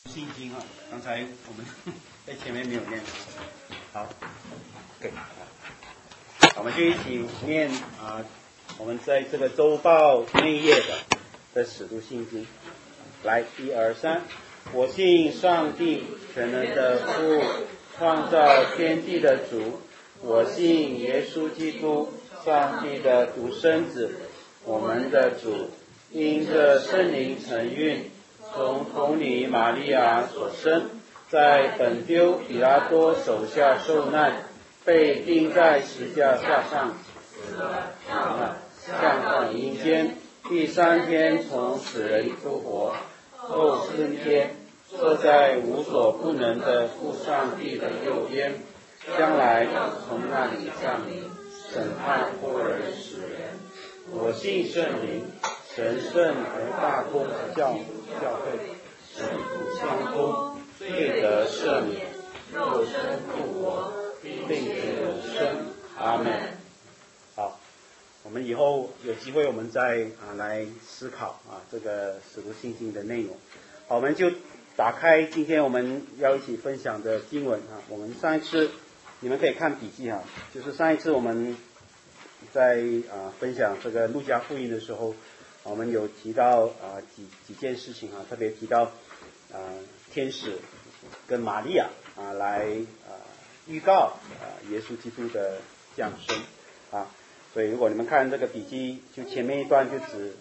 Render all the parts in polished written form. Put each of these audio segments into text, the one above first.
信经啊，刚才我们在前面没有念。好，对，我们就一起念我们在这个周报内页的使徒信经。来，1、2、3，我信上帝全能的父，创造天地的主。我信耶稣基督，上帝的独生子，我们的主，因着圣灵承运，从童女玛利亚所生，在本丢彼拉多手下受难，被钉在十字架上，下葬阴间，第3天从死人复活，后升天，坐在无所不能的父上帝的右边，将来从那里降临，审判活人死人。我信圣灵，神圣而大公的教会，圣父相通，罪得赦免，肉身复活，并得永生。阿们。好，我们以后有机会我们再来思考这个使徒信经的内容。好，我们就打开今天我们要一起分享的经文我们上一次你们可以看笔记就是上一次我们在分享这个路加福音的时候，我们有提到几件事情特别提到天使跟玛利亚来预告耶稣基督的降生所以如果你们看这个笔记，就前面一段就指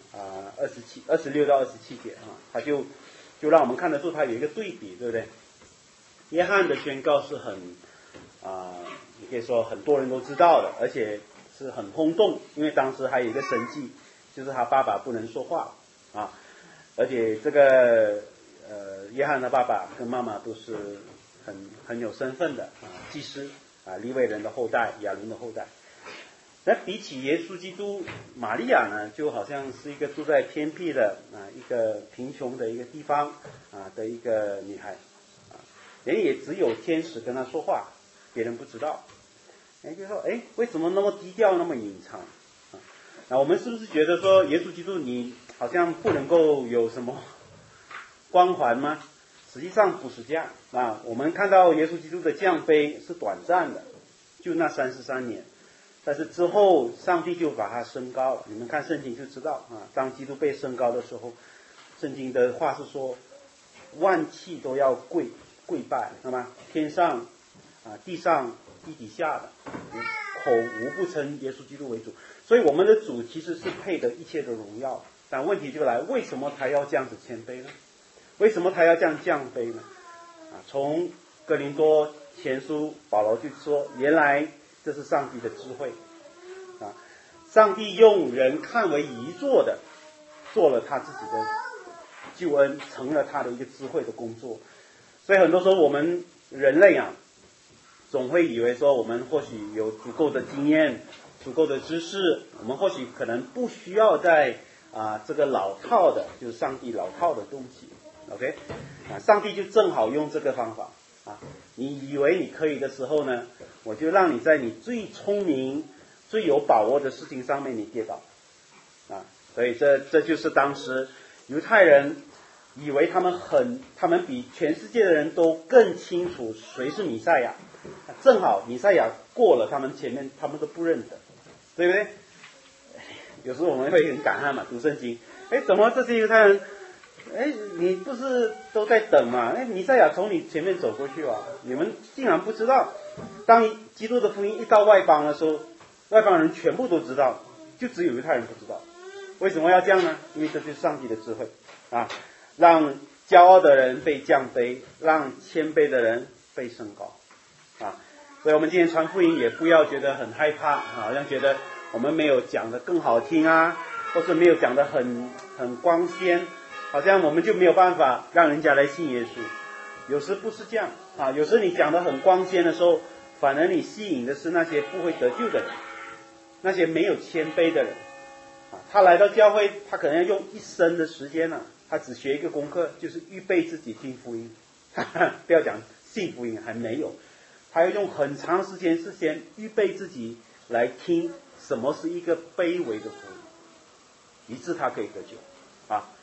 26到27节它就让我们看得出它有一个对比，对不对？约翰的宣告是很你可以说很多人都知道的，而且是很轰动，因为当时还有一个神迹，就是他爸爸不能说话而且这个约翰的爸爸跟妈妈都是很有身份的祭司利未人的后代，亚伦的后代。那比起耶稣基督，玛利亚呢，就好像是一个住在偏僻的一个贫穷的一个地方的一个女孩人也只有天使跟她说话，别人不知道。就说为什么那么低调，那么隐藏那我们是不是觉得说耶稣基督你好像不能够有什么光环吗？实际上不是这样我们看到耶稣基督的降杯是短暂的，就那33年，但是之后上帝就把他升高了。你们看圣经就知道当基督被升高的时候，圣经的话是说万气都要跪拜，那么天上地上地底下的口无不称耶稣基督为主。所以我们的主其实是配得一切的荣耀，但问题就来，为什么他要这样子谦卑呢？为什么他要这样降卑呢？从哥林多前书保罗就说，原来这是上帝的智慧上帝用人看为遗作的做了他自己的救恩，成了他的一个智慧的工作。所以很多时候我们人类总会以为说我们或许有足够的经验，足够的知识，我们或许可能不需要在这个老套的，就是上帝老套的东西 OK 上帝就正好用这个方法你以为你可以的时候呢，我就让你在你最聪明最有把握的事情上面你跌倒所以这就是当时犹太人以为他们比全世界的人都更清楚谁是弥赛亚，正好弥赛亚过了他们前面，他们都不认得，对不对？有时候我们会很感叹读圣经，怎么这些犹太人你不是都在等吗？弥赛亚从你前面走过去你们竟然不知道。当基督的福音一到外邦的时候，外邦人全部都知道，就只有犹太人不知道。为什么要这样呢？因为这就是上帝的智慧让骄傲的人被降卑，让谦卑的人被升高所以我们今天传福音也不要觉得很害怕好像觉得我们没有讲得更好听或是没有讲得很光鲜，好像我们就没有办法让人家来信耶稣。有时不是这样有时你讲得很光鲜的时候，反而你吸引的是那些不会得救的人，那些没有谦卑的人他来到教会，他可能要用一生的时间他只学一个功课，就是预备自己听福音不要讲信福音，还没有，他要用很长时间是先预备自己来听什么是一个卑微的福音，以致他可以得救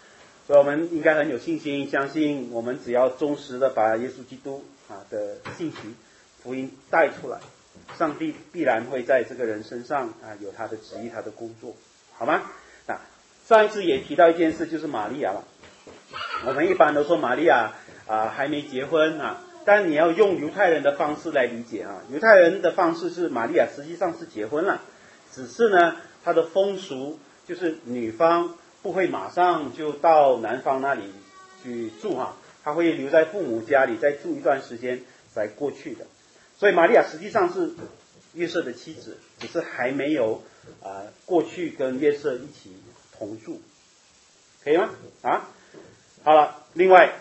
所以我们应该很有信心，相信我们只要忠实的把耶稣基督的信息福音带出来，上帝必然会在这个人身上有他的旨意，他的工作，好吗？上一次也提到一件事，就是玛利亚了。我们一般都说玛利亚还没结婚但你要用犹太人的方式来理解犹太人的方式是玛利亚实际上是结婚了，只是呢她的风俗就是女方不会马上就到男方那里去住她会留在父母家里再住一段时间才过去的。所以玛利亚实际上是约瑟的妻子，只是还没有过去跟约瑟一起同住，可以吗？好了，另外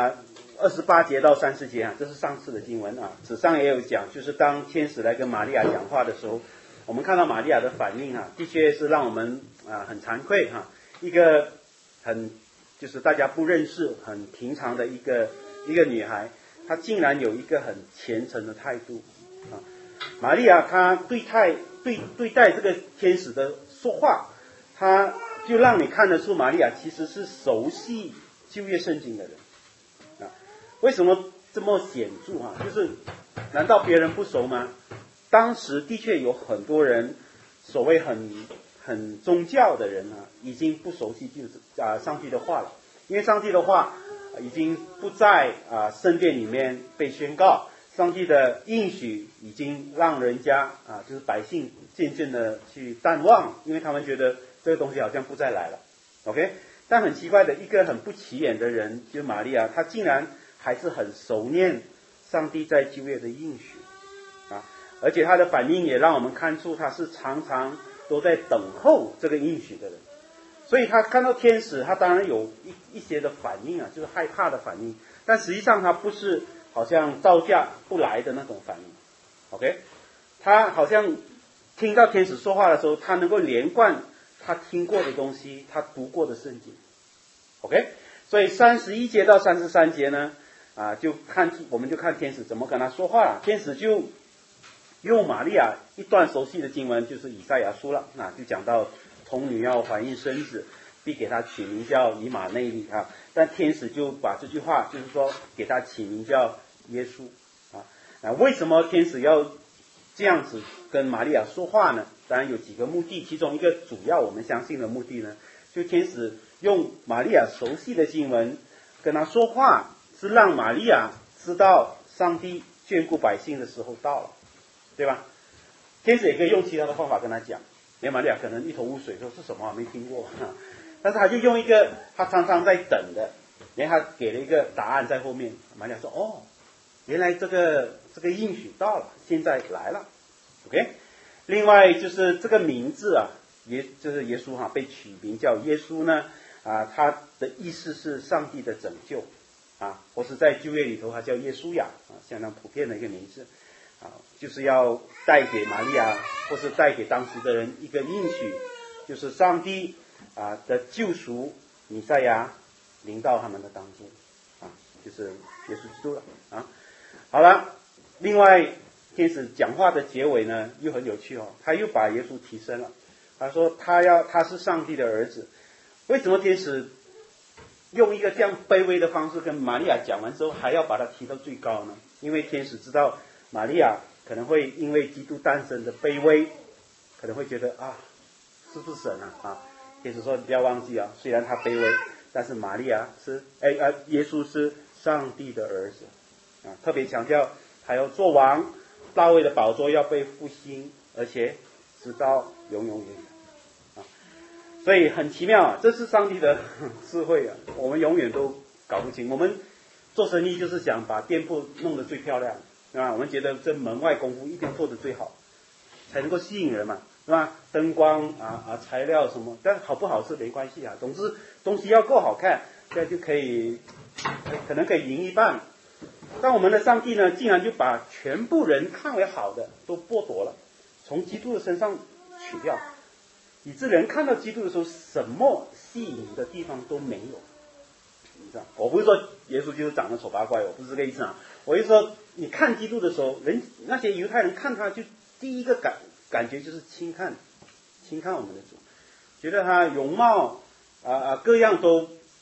28节到30节这是上次的经文纸上也有讲，就是当天使来跟玛利亚讲话的时候，我们看到玛利亚的反应的确是让我们很惭愧一个就是大家不认识很平常的一个女孩，她竟然有一个很虔诚的态度玛利亚她对待这个天使的说话，她就让你看得出玛利亚其实是熟悉旧约圣经的人为什么这么显著就是难道别人不熟吗？当时的确有很多人所谓很宗教的人已经不熟悉上帝的话了，因为上帝的话已经不在圣殿里面被宣告，上帝的应许已经让人家就是百姓渐渐的去淡忘，因为他们觉得这个东西好像不再来了 OK。 但很奇怪的，一个很不起眼的人就是玛利亚，她竟然还是很熟念上帝在旧约的应许而且她的反应也让我们看出她是常常都在等候这个应许的人。所以她看到天使，她当然有一些的反应就是害怕的反应，但实际上她不是好像招架不来的那种反应 OK。 她好像听到天使说话的时候，她能够连贯她听过的东西，她读过的圣经 OK。 所以31节到33节呢我们就看天使怎么跟他说话了。天使就用玛利亚一段熟悉的经文，就是以赛亚书了就讲到童女要怀孕生子，必给她起名叫以马内利但天使就把这句话就是说给她起名叫耶稣为什么天使要这样子跟玛利亚说话呢？当然有几个目的，其中一个主要我们相信的目的呢，就天使用玛利亚熟悉的经文跟她说话，是让玛利亚知道上帝眷顾百姓的时候到了，对吧？天使也可以用其他的方法跟他讲，连玛利亚可能一头雾水，说是什么没听过但是他就用一个他常常在等的，连他给了一个答案在后面。玛利亚说原来这个应许到了，现在来了 OK。 另外就是这个名字就是耶稣被取名叫耶稣呢他的意思是上帝的拯救或是在旧约里头他叫耶稣亚相当普遍的一个名字就是要带给玛利亚或是带给当时的人一个应许，就是上帝的救赎弥赛亚临到他们的当中就是耶稣基督了好了，另外天使讲话的结尾呢又很有趣他又把耶稣提升了，他说他是上帝的儿子。为什么天使用一个这样卑微的方式跟玛利亚讲完之后还要把他提到最高呢？因为天使知道玛利亚可能会因为基督诞生的卑微，可能会觉得是不是神天使说你不要忘记虽然他卑微，但是玛利亚耶稣是上帝的儿子特别强调还要做王，大卫的宝座要被复兴，而且直到永永远远所以很奇妙这是上帝的智慧我们永远都搞不清。我们做生意就是想把店铺弄得最漂亮我们觉得这门外功夫一定做得最好，才能够吸引人嘛，是吧？灯光材料什么，但好不好是没关系总之东西要够好看，这样就可以可能可以赢一半。但我们的上帝呢，竟然就把全部人看为好的都剥夺了，从基督的身上取掉，以致人看到基督的时候，什么吸引的地方都没有。你知道，我不是说耶稣就是长得丑八怪，我不是这个意思我是说，你看基督的时候，那些犹太人看他，就第一个感觉就是轻看我们的主，觉得他容貌各样都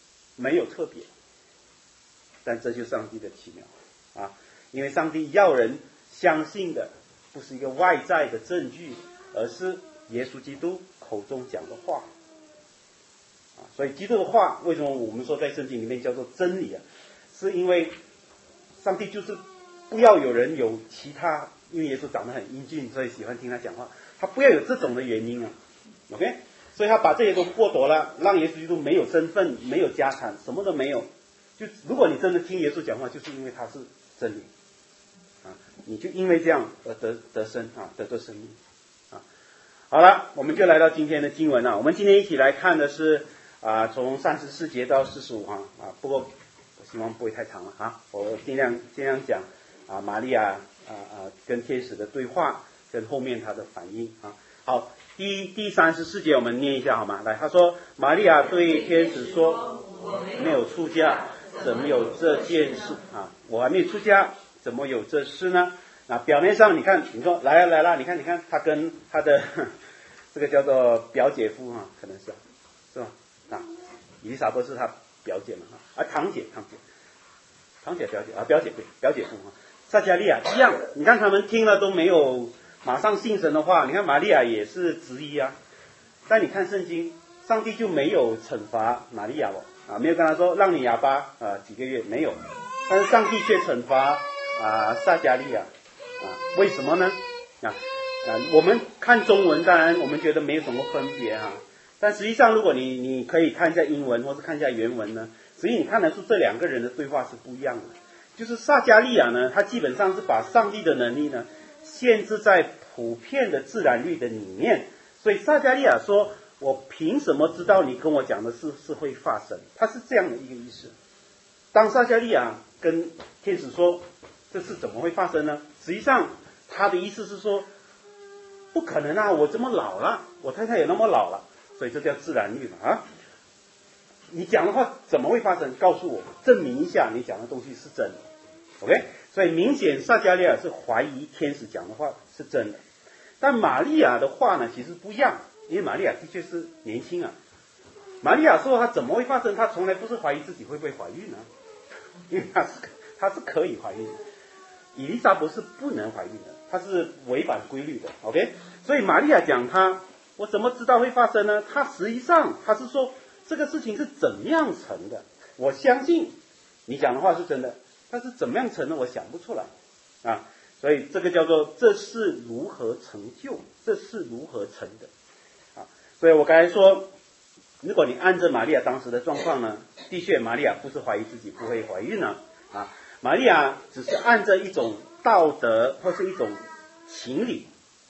没有特别，但这就是上帝的奇妙啊！因为上帝要人相信的不是一个外在的证据，而是耶稣基督口中讲的话啊！所以基督的话，为什么我们说在圣经里面叫做真理啊？是因为上帝就是不要有人有其他，因为耶稣长得很英俊，所以喜欢听他讲话，他不要有这种的原因啊 ，OK？ 所以他把这些都剥夺了，让耶稣基督没有身份，没有家产，什么都没有。就如果你真的听耶稣讲话，就是因为他是真理啊，你就因为这样而得生啊，得着生命啊。好了，我们就来到今天的经文了。我们今天一起来看的是从34节到45行啊。不过我希望不会太长了啊，我尽量讲玛利亚跟天使的对话，跟后面她的反应啊。好，第34节我们念一下好吗？来，他说玛利亚对天使说：“没有出家，怎么有这件事啊？我还没有出家，怎么有这事呢？”那表面上你看，你说来了，你看他跟他的这个叫做表姐夫啊，可能是吧？以利沙伯是他表姐嘛堂姐表姐夫啊，撒迦利亚一样。你看他们听了都没有马上信神的话，你看玛利亚也是质疑啊。但你看圣经，上帝就没有惩罚玛利亚没有跟他说让你哑巴几个月，没有。但是上帝却惩罚撒迦利亚为什么呢？我们看中文，当然我们觉得没有什么分别但实际上如果你可以看一下英文或是看一下原文呢，实际你看得出这两个人的对话是不一样的。就是撒迦利亚呢，他基本上是把上帝的能力呢限制在普遍的自然律的里面，所以撒迦利亚说：“我凭什么知道你跟我讲的事是会发生？”他是这样的一个意思。当撒迦利亚跟天使说这事怎么会发生呢？实际上他的意思是说，不可能啊，我这么老了，我太太也那么老了，所以这叫自然律嘛你讲的话怎么会发生？告诉我，证明一下你讲的东西是真的。OK， 所以明显撒迦利亚是怀疑天使讲的话是真的。但玛利亚的话呢，其实不一样，因为玛利亚的确是年轻玛利亚说她怎么会发生？她从来不是怀疑自己会不会怀孕因为她是可以怀孕的。以利沙伯是不能怀孕的，她是违反规律的。OK， 所以玛利亚讲我怎么知道会发生呢？她实际上她是说这个事情是怎么样成的？我相信你讲的话是真的，但是怎么样成的我想不出来所以这个叫做这是如何成就，这是如何成的所以我刚才说，如果你按着玛利亚当时的状况呢，的确玛利亚不是怀疑自己不会怀孕玛利亚只是按着一种道德或是一种情理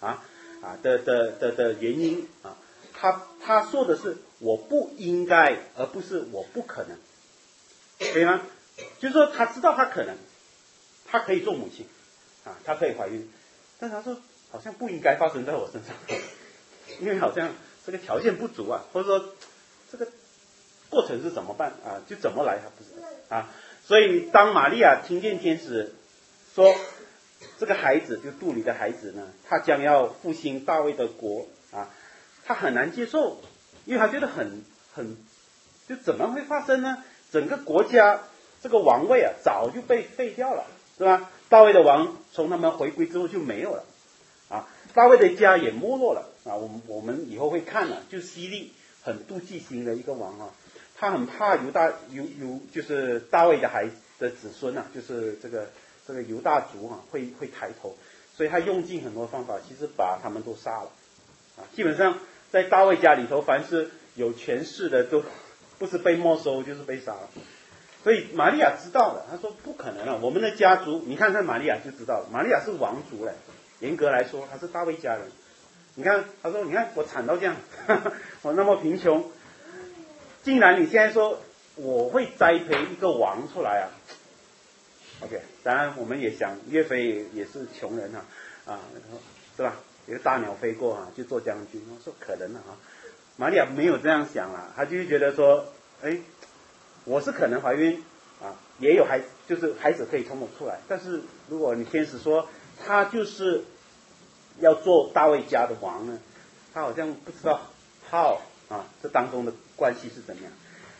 的原因他说的是我不应该，而不是我不可能，可以吗？就是说他知道他可能，他可以做母亲他可以怀孕，但是他说好像不应该发生在我身上，因为好像这个条件不足或者说这个过程是怎么办就怎么来他不知道所以当玛利亚听见天使说这个孩子就肚里的孩子呢，他将要复兴大卫的国他很难接受，因为他觉得很就怎么会发生呢？整个国家这个王位早就被废掉了，是吧？大卫的王从他们回归之后就没有了大卫的家也没落了我们以后会看就希利很妒忌心的一个王他很怕就是大卫的子孙就是这个犹大族会抬头，所以他用尽很多方法，其实把他们都杀了基本上在大卫家里头，凡是有权势的都不是被没收就是被杀了。所以玛利亚知道了，他说不可能我们的家族，你看玛利亚就知道了，玛利亚是王族严格来说他是大卫家人。你看他说你看我惨到这样我那么贫穷，竟然你现在说我会栽培一个王出来OK， 当然我们也想岳飞也是穷人是吧？有个大鸟飞过就做将军，我说可能玛利亚没有这样想她就是觉得说我是可能怀孕也有就是孩子可以从我出来，但是如果你天使说他就是要做大卫家的王呢，他好像不知道这当中的关系是怎么样。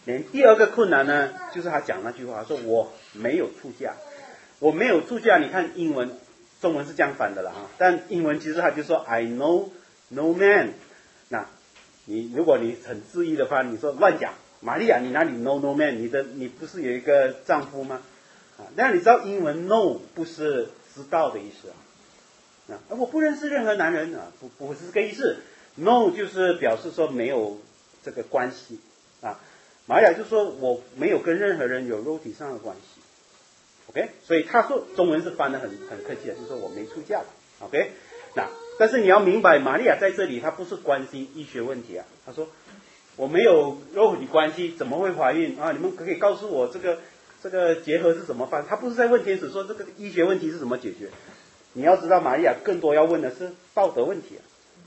连第二个困难呢，就是他讲那句话，说我没有出嫁，我没有出嫁。你看英文、中文是这样翻的了啊，但英文其实他就说 I know no man。那如果你很质疑的话，你说乱讲，玛利亚你哪里 know no man？ 你不是有一个丈夫吗？啊，但你知道英文 no 不是知道的意思啊，我不认识任何男人啊，不是这个意思。no 就是表示说没有这个关系啊。玛利亚就说我没有跟任何人有肉体上的关系 ，OK， 所以他说中文是翻得很客气的，就是说我没出嫁 ，OK， 那但是你要明白，玛利亚在这里她不是关心医学问题啊，她说我没有肉体关系怎么会怀孕啊？你们可以告诉我这个结合是怎么办？她不是在问天使说这个医学问题是怎么解决，你要知道玛利亚更多要问的是道德问题啊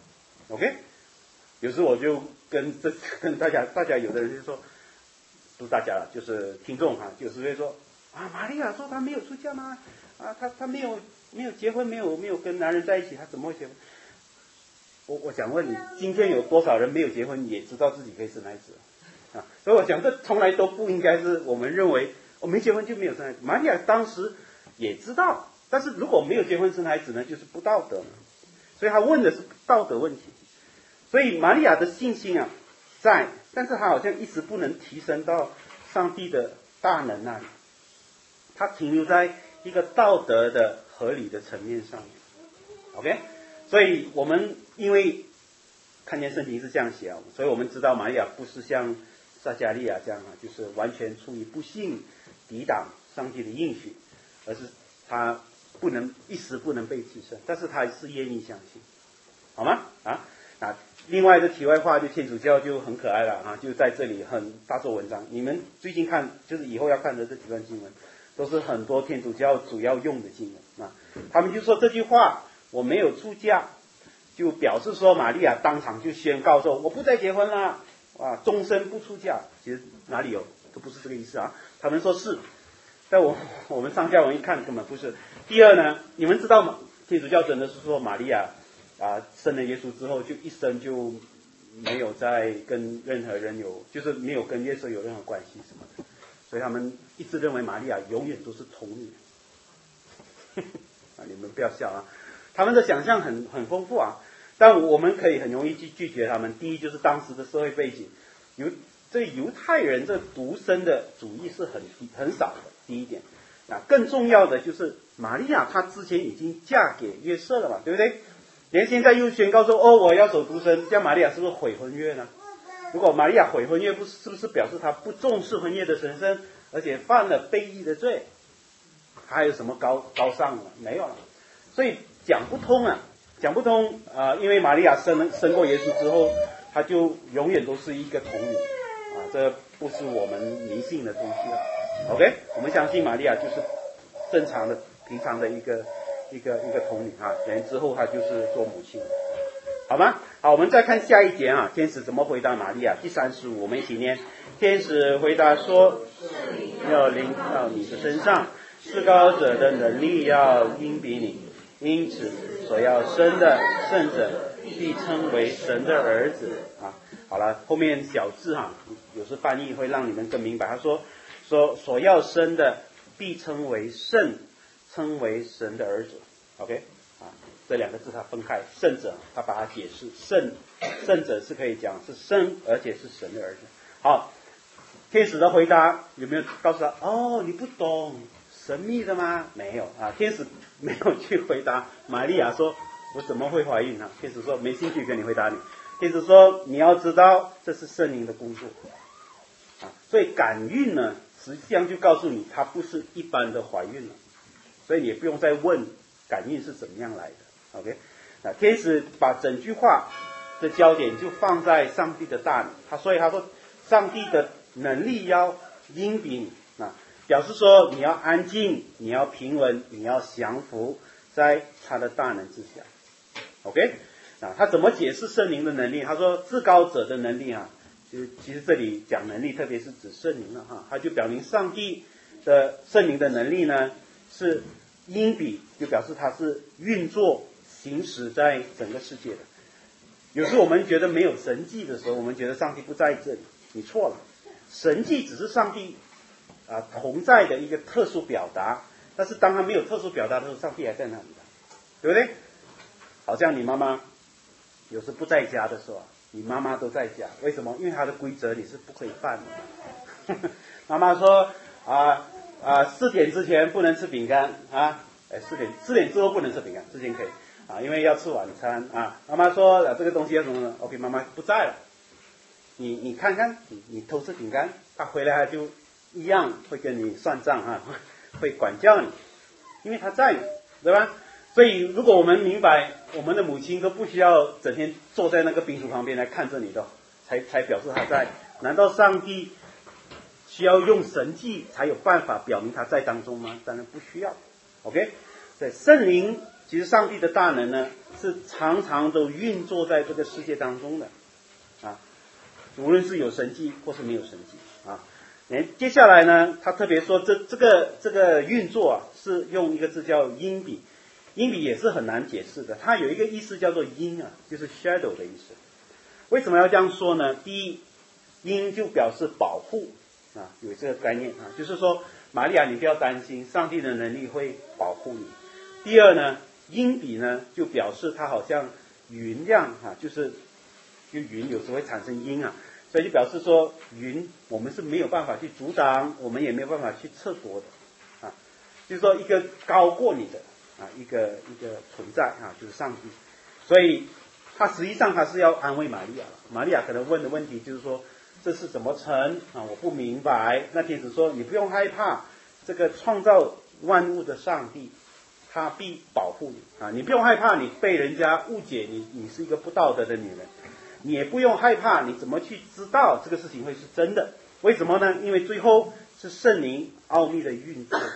，OK， 有时我就跟大家有的人就说。不是大家了，就是听众哈，有时会说啊，玛利亚说她没有出嫁吗？啊，她没有结婚，没有跟男人在一起，她怎么会结婚？我想问你，今天有多少人没有结婚也知道自己可以生孩子啊？所以我讲这从来都不应该是我们认为我没结婚就没有生孩子。玛利亚当时也知道，但是如果没有结婚生孩子呢，就是不道德，所以他问的是道德问题。所以玛利亚的信心啊在。但是他好像一直不能提升到上帝的大能那里，他停留在一个道德的合理的层面上面 ，OK， 所以我们因为看见圣经是这样写啊，所以我们知道玛利亚不是像撒迦利亚这样啊，就是完全出于不信抵挡上帝的应许，而是他一时不能被提升，但是他是愿意相信，好吗？另外的题外话，就天主教就很可爱了啊，就在这里很大做文章。你们最近看，就是以后要看的这几段经文，都是很多天主教主要用的经文啊。他们就说这句话我没有出嫁，就表示说玛利亚当场就宣告说我不再结婚了啊，终身不出嫁。其实哪里有，都不是这个意思啊。他们说是，但我们上下文一看根本不是。第二呢，你们知道吗？天主教真的是说玛利亚。生了耶稣之后，就一生就没有再跟任何人就是没有跟耶稣有任何关系什么的，所以他们一直认为玛利亚永远都是童女。你们不要笑啊，他们的想象很丰富啊，但我们可以很容易去拒绝他们。第一就是当时的社会背景，犹太人这独身的主义是很少的，第一点。更重要的就是玛利亚她之前已经嫁给约瑟了嘛，对不对？连现在又宣告说我要走独身，这样玛利亚是不是毁婚约呢？如果玛利亚毁婚约，是不是表示她不重视婚约的神圣，而且犯了悖逆的罪？还有什么高尚了？没有了，所以讲不通啊，因为玛利亚生过耶稣之后，她就永远都是一个童女啊，这不是我们迷信的东西了。OK， 我们相信玛利亚就是正常的、平常的一个童女啊，然之后她就是做母亲，好吗？好，我们再看下一节啊，天使怎么回答玛利亚？第35，我们一起念。天使回答说：要临到你的身上，至高者的能力要荫庇你，因此所要生的圣者必称为神的儿子啊。好了，后面小字有时翻译会让你们更明白。他说所要生的必称为圣，称为神的儿子。OK， 这两个字它分开，圣者他把它解释，圣者是可以讲是生，而且是神的儿子。好，天使的回答有没有告诉他？你不懂神秘的吗？没有啊，天使没有去回答玛利亚说我怎么会怀孕啊？天使说没兴趣跟你回答你。天使说你要知道这是圣灵的工作啊，所以感孕呢，实际上就告诉你它不是一般的怀孕了，所以你也不用再问感孕是怎么样来的。OK， 那天使把整句话的焦点就放在上帝的大能，所以他说上帝的能力要荫庇你，表示说你要安静，你要平稳，你要降服在他的大能之下。OK， 他怎么解释圣灵的能力？他说至高者的能力其实这里讲能力，特别是指圣灵了他就表明上帝的圣灵的能力呢是荫庇，就表示它是运作行使在整个世界的。有时候我们觉得没有神迹的时候，我们觉得上帝不在这里，你错了。 神迹只是上帝同在的一个特殊表达，但是当他没有特殊表达的时候，上帝还在那里的，对不对？好像你妈妈有时不在家的时候，你妈妈都在家，为什么？因为她的规则你是不可以犯的。妈妈说4点之前不能吃饼干4点之后不能吃饼干，之前可以因为要吃晚餐妈妈说这个东西要什么呢 ？OK， 妈妈不在了。你看看，你偷吃饼干，他回来就一样会跟你算账会管教你，因为他在，对吧？所以如果我们明白，我们的母亲都不需要整天坐在那个冰橱旁边来看着你的，才表示他在。难道上帝需要用神迹才有办法表明他在当中吗？当然不需要。OK， 对，圣灵其实上帝的大能呢，是常常都运作在这个世界当中的无论是有神迹或是没有神迹接下来呢，他特别说这个运作是用一个字叫因比，因比也是很难解释的，它有一个意思叫做因就是 shadow 的意思。为什么要这样说呢？第一，因就表示保护有这个概念就是说玛利亚你不要担心，上帝的能力会保护你。第二呢，因比呢就表示它好像云量就云有时候会产生阴所以就表示说云我们是没有办法去阻挡，我们也没有办法去测夺的就是说一个高过你的一个存在就是上帝。所以他实际上他是要安慰玛利亚了。玛利亚可能问的问题就是说这是怎么成我不明白。那天使说你不用害怕，这个创造万物的上帝他必保护你你不用害怕你被人家误解你是一个不道德的女人，你也不用害怕你怎么去知道这个事情会是真的。为什么呢？因为最后是圣灵奥秘的运作。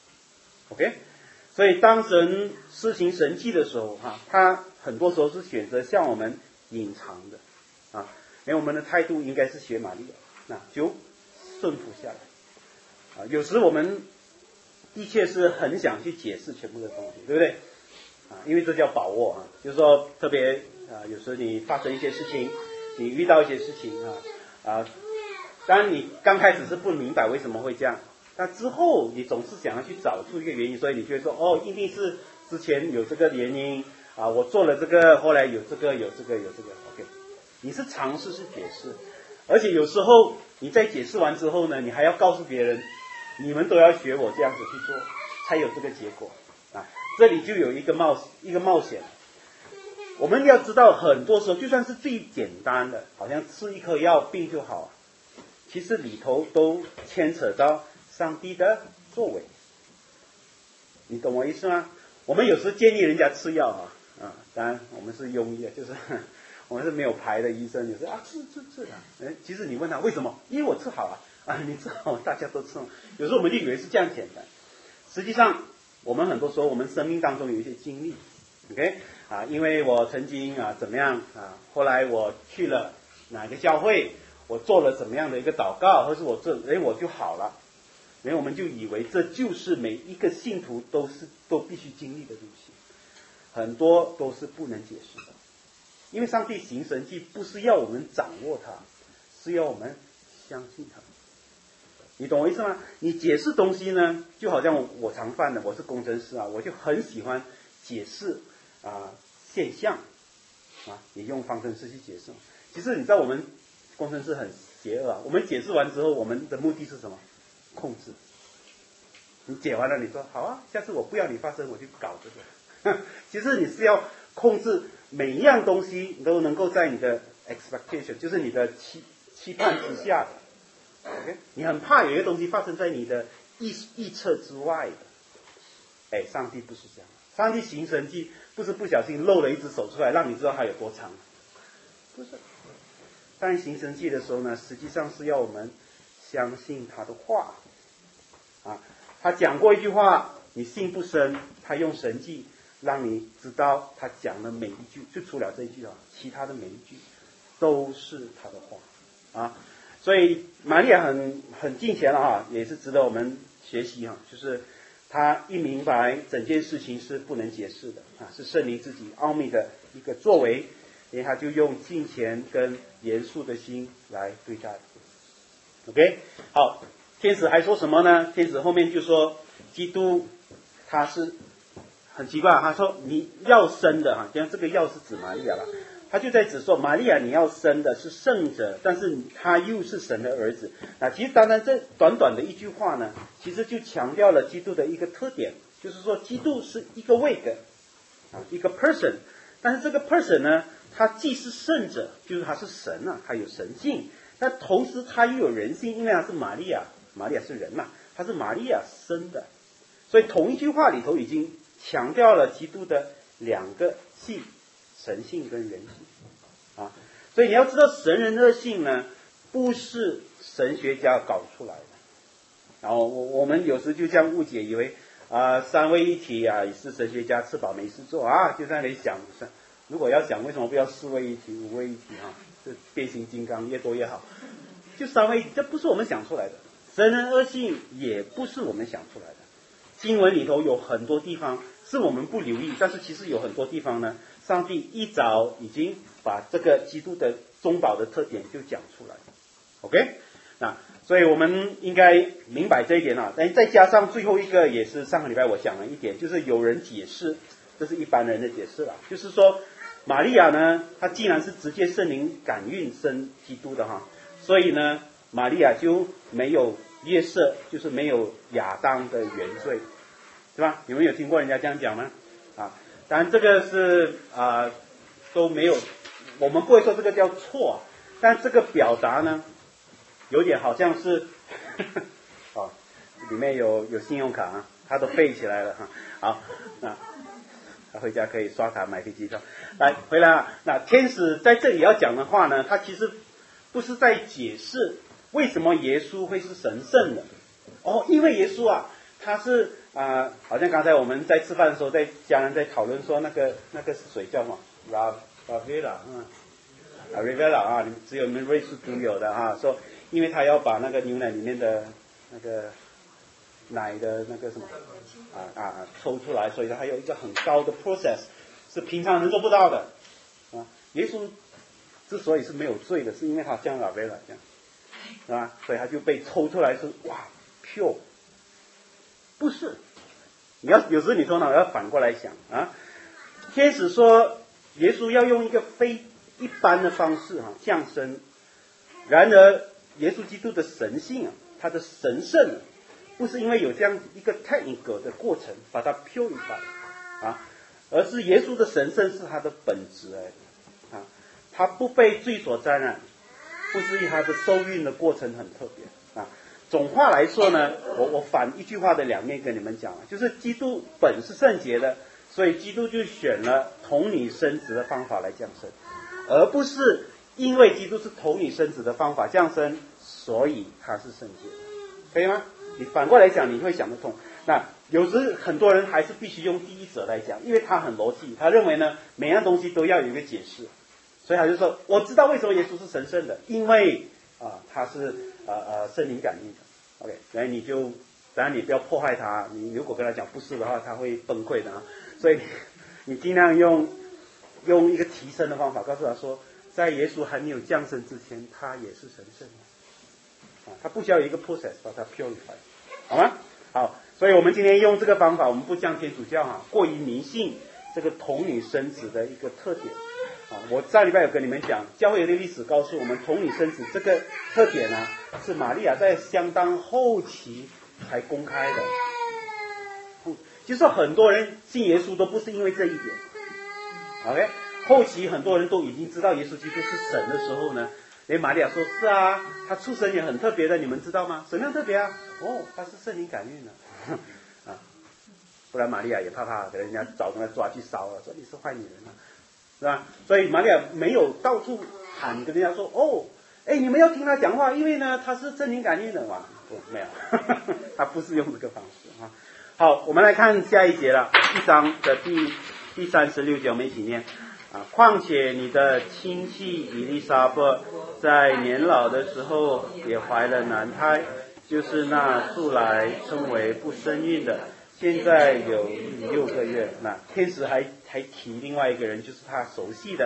OK， 所以当神施行神迹的时候他很多时候是选择向我们隐藏的因为我们的态度应该是学玛利亚就顺服下来有时我们的确是很想去解释全部的东西，对不对因为这叫把握就是说特别有时候你发生一些事情，你遇到一些事情当然你刚开始是不明白为什么会这样，但之后你总是想要去找出一个原因，所以你就会说一定是之前有这个原因我做了这个，后来有这个 OK， 你是尝试是解释，而且有时候你在解释完之后呢，你还要告诉别人你们都要学我这样子去做才有这个结果这里就有一个冒险。我们要知道很多时候就算是最简单的好像吃一颗药病就好其实里头都牵扯到上帝的作为。你懂我意思吗？我们有时建议人家吃药当然我们是庸医就是我们是没有牌的医生，有时候吃其实你问他为什么，因为我治好你治好大家都治好，有时候我们就以为是这样简单。实际上我们很多时候我们生命当中有一些经历 OK因为我曾经怎么样后来我去了哪个教会，我做了什么样的一个祷告，或是我就好了，然后我们就以为这就是每一个信徒都必须经历的东西，很多都是不能解释的。因为上帝行神迹不是要我们掌握它，是要我们相信它。你懂我意思吗？你解释东西呢，就好像我常犯的，我是工程师我就很喜欢解释现象也用方程式去解释。其实你知道我们工程师很邪恶我们解释完之后，我们的目的是什么？控制。你解完了，你说好下次我不要你发生，我就搞这个。其实你是要控制每一样东西都能够在你的 expectation， 就是你的期盼之下的。OK， 你很怕有一个东西发生在你的预测之外的。上帝不是这样，上帝行神迹不是不小心露了一只手出来，让你知道它有多长，不是。但行神迹的时候呢，实际上是要我们相信他的话他讲过一句话，你信不深，他用神迹让你知道他讲的每一句，就除了这一句其他的每一句都是他的话所以玛利亚很敬虔了也是值得我们学习就是他一明白整件事情是不能解释的是圣灵自己奥秘的一个作为，因为他就用敬虔跟严肃的心来对待。 OK， 好，天使还说什么呢？天使后面就说，基督他是很奇怪，他说你要生的像这个要是指玛利亚了，他就在指说玛利亚你要生的是圣者，但是他又是神的儿子。那其实当然这短短的一句话呢，其实就强调了基督的一个特点，就是说基督是一个位格一个 person， 但是这个 person 呢，他既是圣者，就是他是神他有神性，但同时他又有人性，因为他是玛利亚是人他是玛利亚生的，所以同一句话里头已经强调了基督的两个性，神性跟人性所以你要知道神人的性呢，不是神学家搞出来的。然后我们有时就这样误解，以为三位一体也是神学家吃饱没事做就在那里想，如果要想为什么不要四位一体、五位一体这变形金刚越多越好，就三位一体，这不是我们想出来的。神人二性也不是我们想出来的。经文里头有很多地方是我们不留意，但是其实有很多地方呢，上帝一早已经把这个基督的中保的特点就讲出来。 OK， 那所以我们应该明白这一点但再加上最后一个也是上个礼拜我讲了一点，就是有人解释，这是一般人的解释就是说玛利亚呢，她既然是直接圣灵感孕生基督的所以呢玛利亚就没有约瑟，就是没有亚当的原罪，对吧？你们有听过人家这样讲吗？当然这个是都没有，我们不会说这个叫错但这个表达呢有点好像是里面有信用卡他都背起来了好，那他回家可以刷卡买飞机票。来回来那天使在这里要讲的话呢，他其实不是在解释为什么耶稣会是神圣的因为耶稣他是好像刚才我们在吃饭的时候，在家人在讨论说那个是水叫什么 Ravela Rivera 只有你们瑞士独有的说因为他要把那个牛奶里面的那个奶的那个什么抽出来，所以他有一个很高的 process 是平常人做不到的耶稣之所以是没有罪的，是因为他像 Ravela 这样是吧？所以他就被抽出来是哇 pure， 不是。有时你头脑要反过来想天使说耶稣要用一个非一般的方式降生，然而耶稣基督的神性他的神圣不是因为有这样一个 technical 的过程把它 purify而是耶稣的神圣是他的本质他不被罪所沾染，不是因为他的受孕的过程很特别总话来说呢，我反一句话的两面跟你们讲就是基督本是圣洁的，所以基督就选了童女生子的方法来降生，而不是因为基督是童女生子的方法降生，所以他是圣洁的，可以吗？你反过来讲你会想得通。那有时很多人还是必须用第一者来讲，因为他很逻辑，他认为呢每样东西都要有一个解释，所以他就说我知道为什么耶稣是神圣的，因为他是圣灵感应的 OK， 然后你就当然你不要破坏他，你如果跟他讲不是的话他会崩溃的所以你尽量用一个提升的方法告诉他说，在耶稣还没有降生之前他也是神圣的他不需要有一个 process 把它 purify， 好吗？好，所以我们今天用这个方法，我们不像天主教过于迷信这个童女生子的一个特点我上礼拜有跟你们讲，教会的历史告诉我们童女生子这个特点是玛利亚在相当后期才公开的就是说很多人信耶稣都不是因为这一点 OK， 后期很多人都已经知道耶稣基督是神的时候呢，连玛利亚说是他出生也很特别的，你们知道吗？什么样特别他是圣灵感孕的不然玛利亚也怕给人家找人家抓去烧了，说你是坏女人是吧？所以玛利亚没有到处喊跟人家说你们要听他讲话，因为呢他是圣灵感孕的嘛，没有他不是用这个方式好，我们来看下一节了，1章的第36节，我们一起念况且你的亲戚以利沙伯在年老的时候也怀了男胎，就是那素来称为不生孕的，现在有6个月。那天使还提另外一个人，就是他熟悉的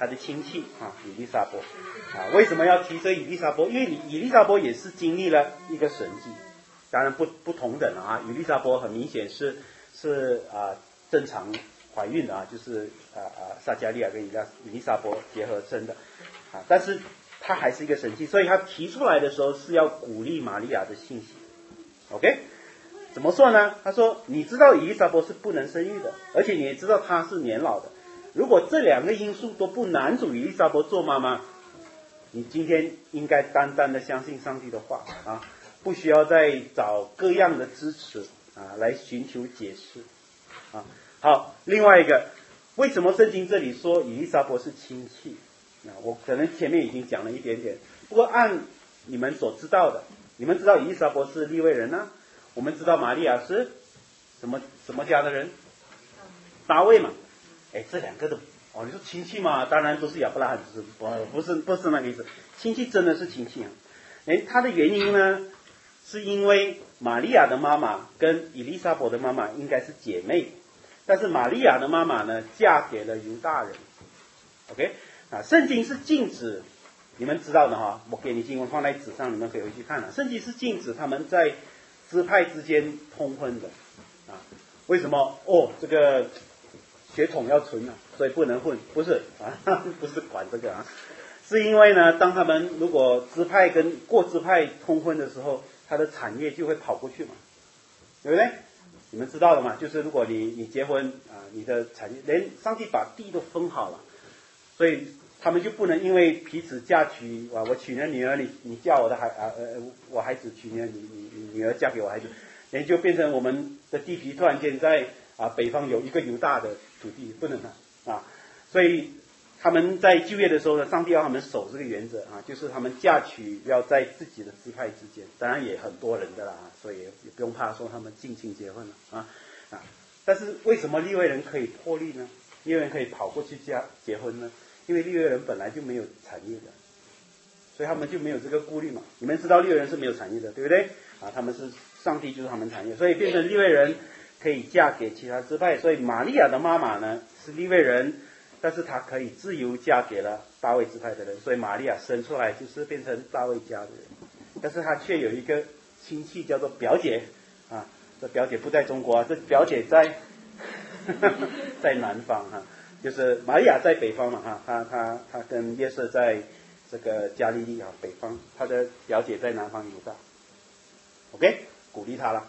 他的亲戚啊，以利沙伯啊。为什么要提这以利沙伯？因为以利沙伯也是经历了一个神迹，当然不同等啊。以利沙伯很明显是正常怀孕的啊，就是撒迦利亚跟以利沙伯结合生的啊，但是他还是一个神迹，所以他提出来的时候是要鼓励玛利亚的信心。OK， 怎么说呢？他说：“你知道以利沙伯是不能生育的，而且你也知道她是年老的。如果这两个因素都不难阻以利沙伯做妈妈，你今天应该单单的相信上帝的话啊，不需要再找各样的支持啊来寻求解释啊。”好，另外一个，为什么圣经这里说以利沙伯是亲戚？我可能前面已经讲了一点点，不过按你们所知道的，你们知道以利沙伯是利未人啊，我们知道玛利亚是什么家的人？大卫嘛。这两个的你说亲戚嘛，当然都是亚伯拉罕之子，不是那个意思。亲戚真的是亲戚啊。他的原因呢，是因为玛利亚的妈妈跟以利沙伯的妈妈应该是姐妹。但是玛利亚的妈妈呢，嫁给了犹大人。OK， 圣经是禁止，你们知道的哈，我给你经文放在纸上，你们可以回去看了。圣经是禁止他们在支派之间通婚的啊。为什么？这个血统要纯啊，所以不能混，不是啊，不是管这个啊，是因为呢，当他们如果支派跟过支派通婚的时候，他的产业就会跑过去嘛，对不对？你们知道的嘛，就是如果你结婚你的产业连上帝把地都分好了，所以他们就不能因为彼此嫁娶我娶你的女儿，你嫁我的我孩子娶你的女儿嫁给我孩子，连就变成我们的地皮突然间在北方有一个犹大的土地，不能啊，所以他们在就业的时候呢，上帝要他们守这个原则就是他们嫁娶要在自己的支派之间，当然也很多人的啦所以也不用怕说他们近亲结婚了但是为什么利未人可以破例呢？利未人可以跑过去结婚呢？因为利未人本来就没有产业的，所以他们就没有这个顾虑嘛。你们知道利未人是没有产业的，对不对他们是上帝就是他们产业，所以变成利未人可以嫁给其他支派。所以玛利亚的妈妈呢是利未人，但是她可以自由嫁给了大卫支派的人，所以玛利亚生出来就是变成大卫家的人。但是她却有一个亲戚叫做表姐这表姐不在中国这表姐在在南方就是玛利亚在北方嘛她跟约瑟在这个加利利北方，她的表姐在南方犹大。OK， 鼓励她了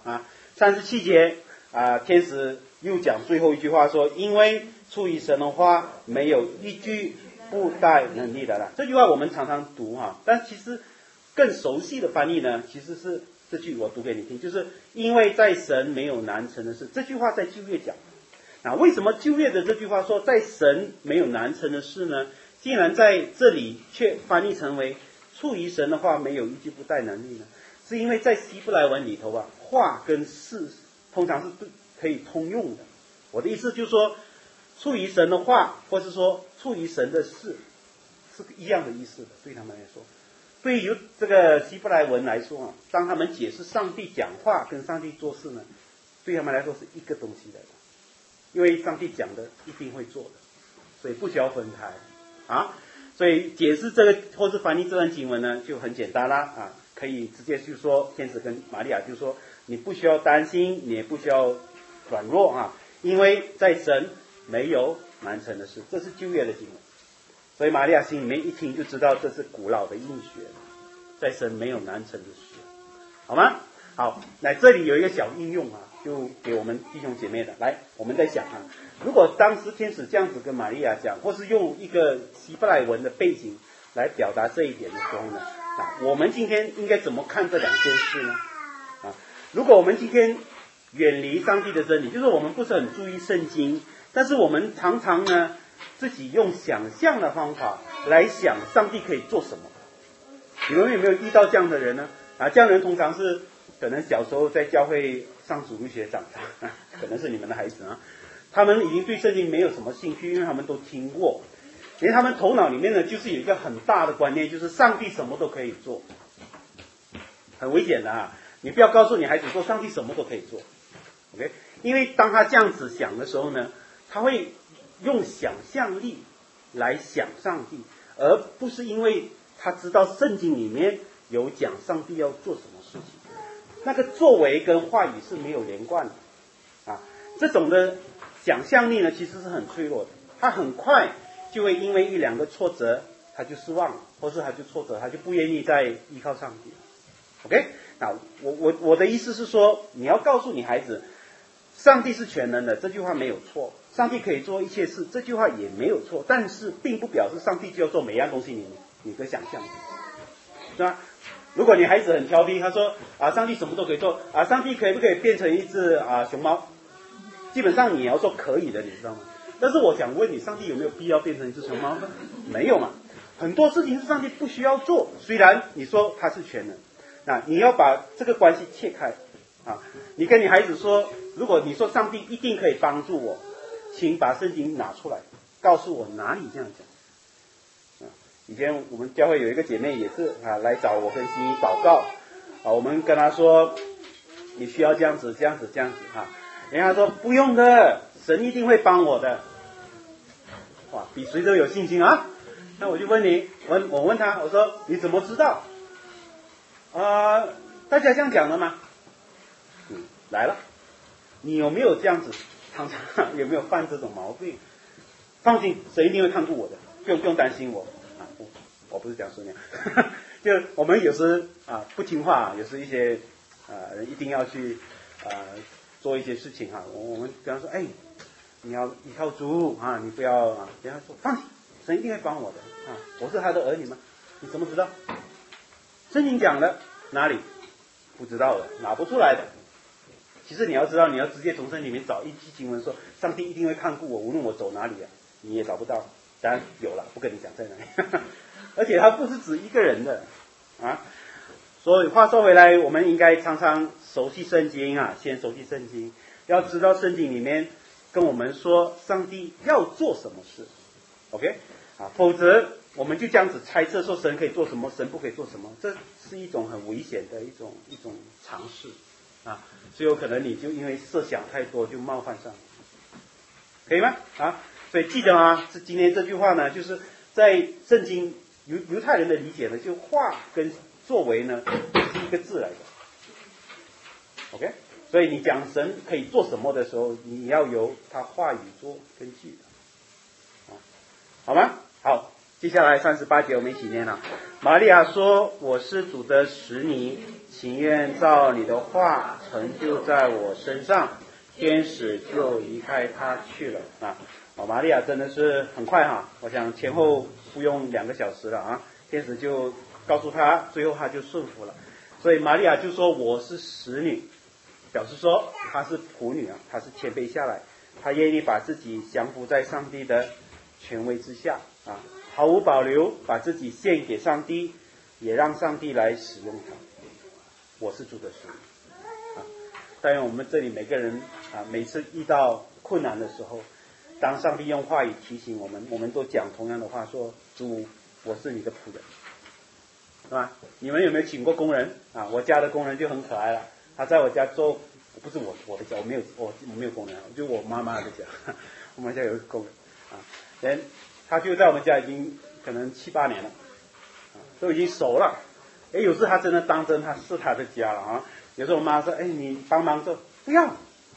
37节天使又讲最后一句话说，因为出于神的话没有一句不带能力的了。这句话我们常常读但其实更熟悉的翻译呢，其实是这句我读给你听，就是因为在神没有难成的事。这句话在旧约讲为什么旧约的这句话说在神没有难成的事呢？竟然在这里却翻译成为出于神的话没有一句不带能力呢？是因为在希伯来文里头话跟事通常是可以通用的。我的意思就是说，出于神的话或是说出于神的事是一样的意思的，对他们来说。对于这个希伯来文来说当他们解释上帝讲话跟上帝做事呢，对他们来说是一个东西来的，因为上帝讲的一定会做的，所以不需要分开所以解释这个或是翻译这段经文呢就很简单啦可以直接就说天使跟玛利亚就说你不需要担心，你也不需要软弱因为在神没有难成的事。这是旧约的经文，所以玛利亚心里面一听就知道这是古老的应许，在神没有难成的事，好吗？好，那这里有一个小应用就给我们弟兄姐妹的。来，我们在想如果当时天使这样子跟玛利亚讲，或是用一个希伯来文的背景来表达这一点的时候呢我们今天应该怎么看这两件事呢如果我们今天远离上帝的真理，就是我们不是很注意圣经，但是我们常常呢自己用想象的方法来想上帝可以做什么。你们有没有遇到这样的人呢这样的人通常是可能小时候在教会上主日学长大可能是你们的孩子他们已经对圣经没有什么兴趣，因为他们都听过，因为他们头脑里面呢就是有一个很大的观念，就是上帝什么都可以做。很危险的你不要告诉你孩子说上帝什么都可以做 OK， 因为当他这样子想的时候呢，他会用想象力来想上帝，而不是因为他知道圣经里面有讲上帝要做什么事情。那个作为跟话语是没有连贯的啊。这种的想象力呢，其实是很脆弱的，他很快就会因为一两个挫折，他就失望了，或是他就挫折，他就不愿意再依靠上帝。OK， 那我的意思是说，你要告诉你孩子，上帝是全能的，这句话没有错，上帝可以做一切事，这句话也没有错，但是并不表示上帝就要做每样东西你的想象，是吧？如果你孩子很调皮，他说上帝什么都可以做上帝可不可以变成一只熊猫？基本上你要说可以的，你知道吗？但是我想问你，上帝有没有必要变成一只熊猫呢？没有嘛。很多事情是上帝不需要做，虽然你说他是全能，那你要把这个关系切开你跟你孩子说，如果你说上帝一定可以帮助我，请把圣经拿出来，告诉我哪里这样讲。以前我们教会有一个姐妹也是来找我跟心怡祷告我们跟她说你需要这样子人家说不用的，神一定会帮我的。哇，比谁都有信心啊！那我就问你，我问她，我说你怎么知道？大家这样讲的吗？来了，你有没有这样子？常常有没有犯这种毛病？放心，神一定会看顾我的，不用担心我。我不是讲说那样，就我们有时不听话，有时一些人一定要去做一些事情我们跟他说，你要依靠主你不要跟他说放心，神一定会帮我的我是他的儿女吗？你怎么知道？圣经讲的哪里？不知道的，拿不出来的。其实你要知道，你要直接从圣经里面找一句经文说上帝一定会看顾我，无论我走哪里你也找不到。当然有了，不跟你讲在哪里。而且它不是指一个人的所以话说回来，我们应该常常熟悉圣经先熟悉圣经，要知道圣经里面跟我们说上帝要做什么事 OK 否则我们就这样子猜测说神可以做什么，神不可以做什么，这是一种很危险的一种尝试所以有可能你就因为设想太多就冒犯上，可以吗所以记得今天这句话呢，就是在圣经犹太人的理解呢，就话跟作为呢是一个字来的 OK， 所以你讲神可以做什么的时候，你要由他话语做根据的好吗？好，接下来38节我们一起念了。玛利亚说，我是主的使女，情愿照你的话成就在我身上，天使就离开他去了玛利亚真的是很快我想前后不用2个小时了天使就告诉他，最后他就顺服了。所以玛利亚就说我是使女，表示说她是仆女她是谦卑下来，她愿意把自己降服在上帝的权威之下毫无保留把自己献给上帝，也让上帝来使用她。我是主的使女但愿我们这里每个人每次遇到困难的时候，当上帝用话语提醒我们都讲同样的话，说主，我是你的仆人，是吧？你们有没有请过工人我家的工人就很可爱了，他在我家做，不是我的家，我没有工人就我妈妈的家我们家有一个工人他就在我们家已经可能7、8年了都已经熟了有时他真的当真他是他的家了有时候我妈说你帮忙做，不要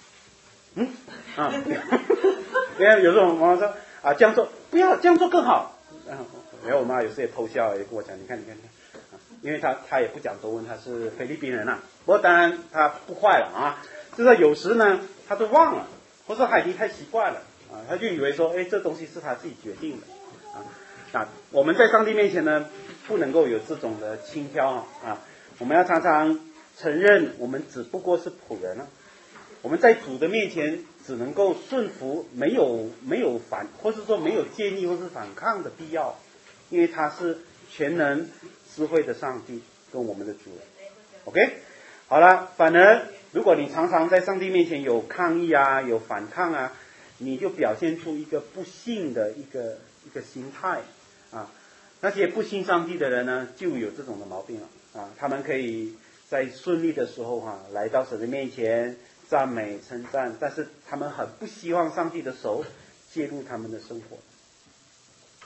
有时候我妈说这样做不要，这样做更好然后我妈有时也偷笑，也跟我讲你看因为他也不讲中文，他是菲律宾人不过当然他不坏了就是有时呢他都忘了，或者他已经太习惯了他就以为说这东西是他自己决定的我们在上帝面前呢不能够有这种的轻佻我们要常常承认我们只不过是仆人我们在主的面前只能够顺服，没有反，或是说没有介意或是反抗的必要，因为他是全能智慧的上帝跟我们的主人 OK 好了，反而如果你常常在上帝面前有抗议有反抗你就表现出一个不信的一个心态那些不信上帝的人呢就有这种的毛病了他们可以在顺利的时候来到神的面前赞美称赞，但是他们很不希望上帝的手介入他们的生活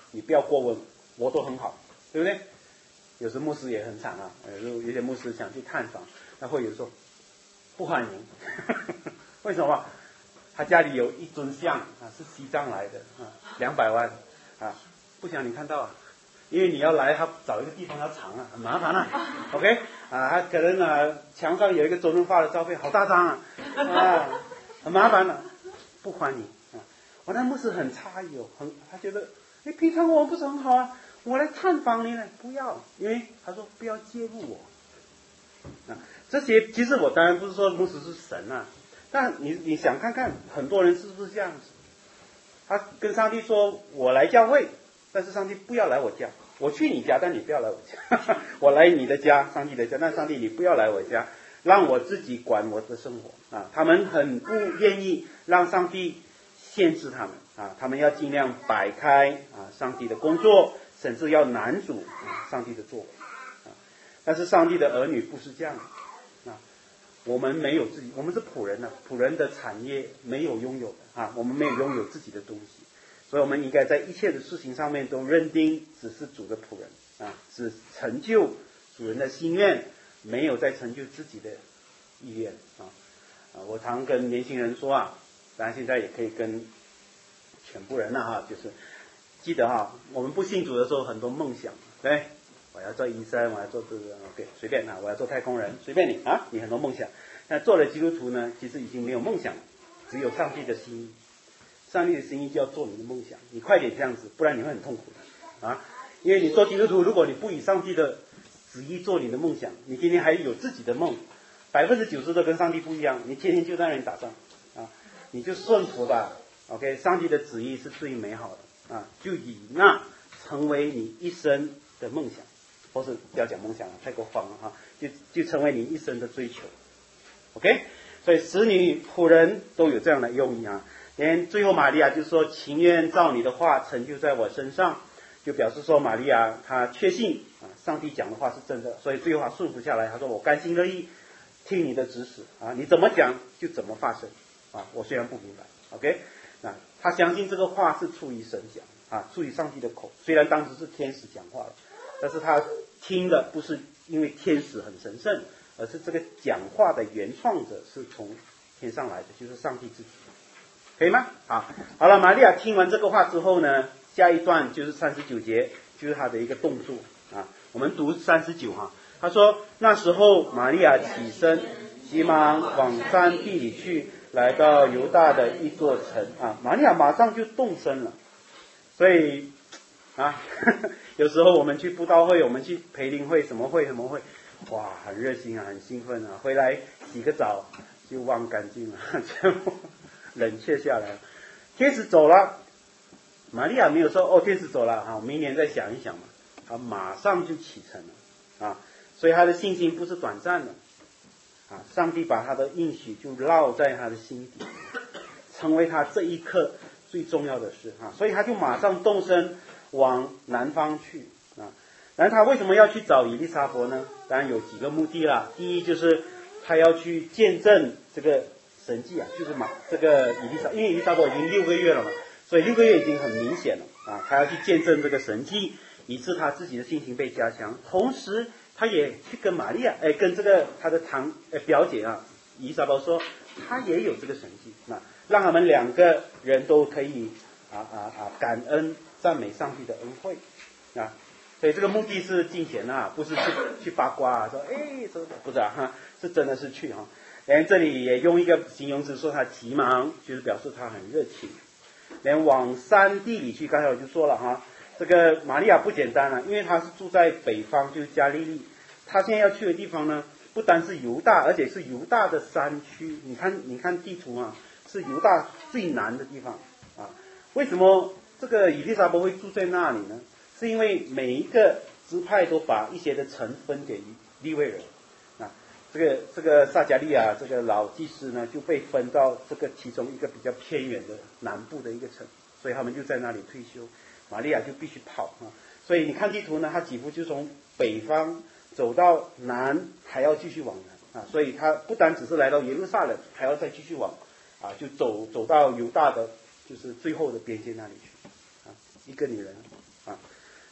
你不要过问我都很好，对不对？有时牧师也很惨啊，有些牧师想去探访，那会有说不欢迎，为什么？他家里有一尊像啊，是西藏来的啊，200万啊，不想你看到啊，因为你要来，他找一个地方要藏啊，很麻烦啊。OK 啊，他可能墙上有一个周润发的照片，好大张啊，很麻烦了，不欢迎啊。我那牧师很诧异哦，他觉得，平常我们不是很好啊，我来探访你呢，不要，因为他说不要介入我啊。这些其实我当然不是说牧师是神啊。但你想看看，很多人是不是这样子？他跟上帝说：“我来教会，但是上帝不要来我家。我去你家，但你不要来我家。我来你的家，上帝的家，但上帝你不要来我家，让我自己管我的生活啊！”他们很不愿意让上帝限制他们啊，他们要尽量摆开啊上帝的工作，甚至要拦阻上帝的作为啊。但是上帝的儿女不是这样的。我们没有自己，我们是仆人仆人的产业没有拥有的啊，我们没有拥有自己的东西，所以我们应该在一切的事情上面都认定只是主的仆人啊，只成就主人的心愿，没有在成就自己的意愿啊。我常跟年轻人说啊，当然现在也可以跟全部人就是记得我们不信主的时候很多梦想，对。我要做医生，我要做OK， 随便我要做太空人，随便你啊，你很多梦想。那做了基督徒呢，其实已经没有梦想了，只有上帝的心意。上帝的心意就要做你的梦想，你快点这样子，不然你会很痛苦的啊。因为你做基督徒，如果你不以上帝的旨意做你的梦想，你今天还有自己的梦，90%都跟上帝不一样，你天天就在那里打仗啊，你就顺服吧。OK， 上帝的旨意是最美好的啊，就以那成为你一生的梦想。或是不要讲梦想了，太过方了就成为你一生的追求。OK， 所以使女仆人都有这样的用意啊。连最后玛利亚就说：“情愿照你的话成就在我身上”，就表示说玛利亚她确信上帝讲的话是真的，所以最后她顺服下来，她说：“我甘心乐意听你的指使你怎么讲就怎么发生我虽然不明白 ，OK， 那她相信这个话是出于神讲出于上帝的口，虽然当时是天使讲话了。”但是他听的不是因为天使很神圣，而是这个讲话的原创者是从天上来的，就是上帝自己，可以吗？好了，玛利亚听完这个话之后呢，下一段就是39节，就是他的一个动作我们读39他说那时候玛利亚起身，急忙往山地里去，来到犹大的一座城玛利亚马上就动身了，所以有时候我们去布道会，我们去培灵会，什么会，哇，很热心很兴奋回来洗个澡就忘干净了，全部冷却下来。天使走了，玛利亚没有说天使走了明年再想一想嘛，马上就启程了所以他的信心不是短暂的上帝把他的应许就烙在他的心底，成为他这一刻最重要的事所以他就马上动身往南方去然后他为什么要去找以利沙伯呢？当然有几个目的啦。第一就是他要去见证这个神迹就是这个因为以利沙伯已经6个月了嘛，所以6个月已经很明显了他要去见证这个神迹，以致他自己的信心被加强。同时他也去跟玛利亚跟这个他的表姐以利沙伯说他也有这个神迹让他们2个人都可以感恩赞美上帝的恩惠所以这个目的是金钱不是去八卦说不是是真的是去连这里也用一个形容词说他急忙，就是表示他很热情。连往山地里去，刚才我就说了这个玛利亚不简单因为他是住在北方，就是加利利。他现在要去的地方呢，不单是犹大，而且是犹大的山区。你看地图是犹大最南的地方为什么这个以利沙伯会住在那里呢？是因为每一个支派都把一些的城分给利未人这个撒迦利亚这个老祭司呢就被分到这个其中一个比较偏远的南部的一个城，所以他们就在那里退休，玛利亚就必须跑所以你看地图呢，他几乎就从北方走到南，还要继续往南所以他不单只是来到耶路撒冷，还要再继续往就走到犹大的就是最后的边界那里去一个女人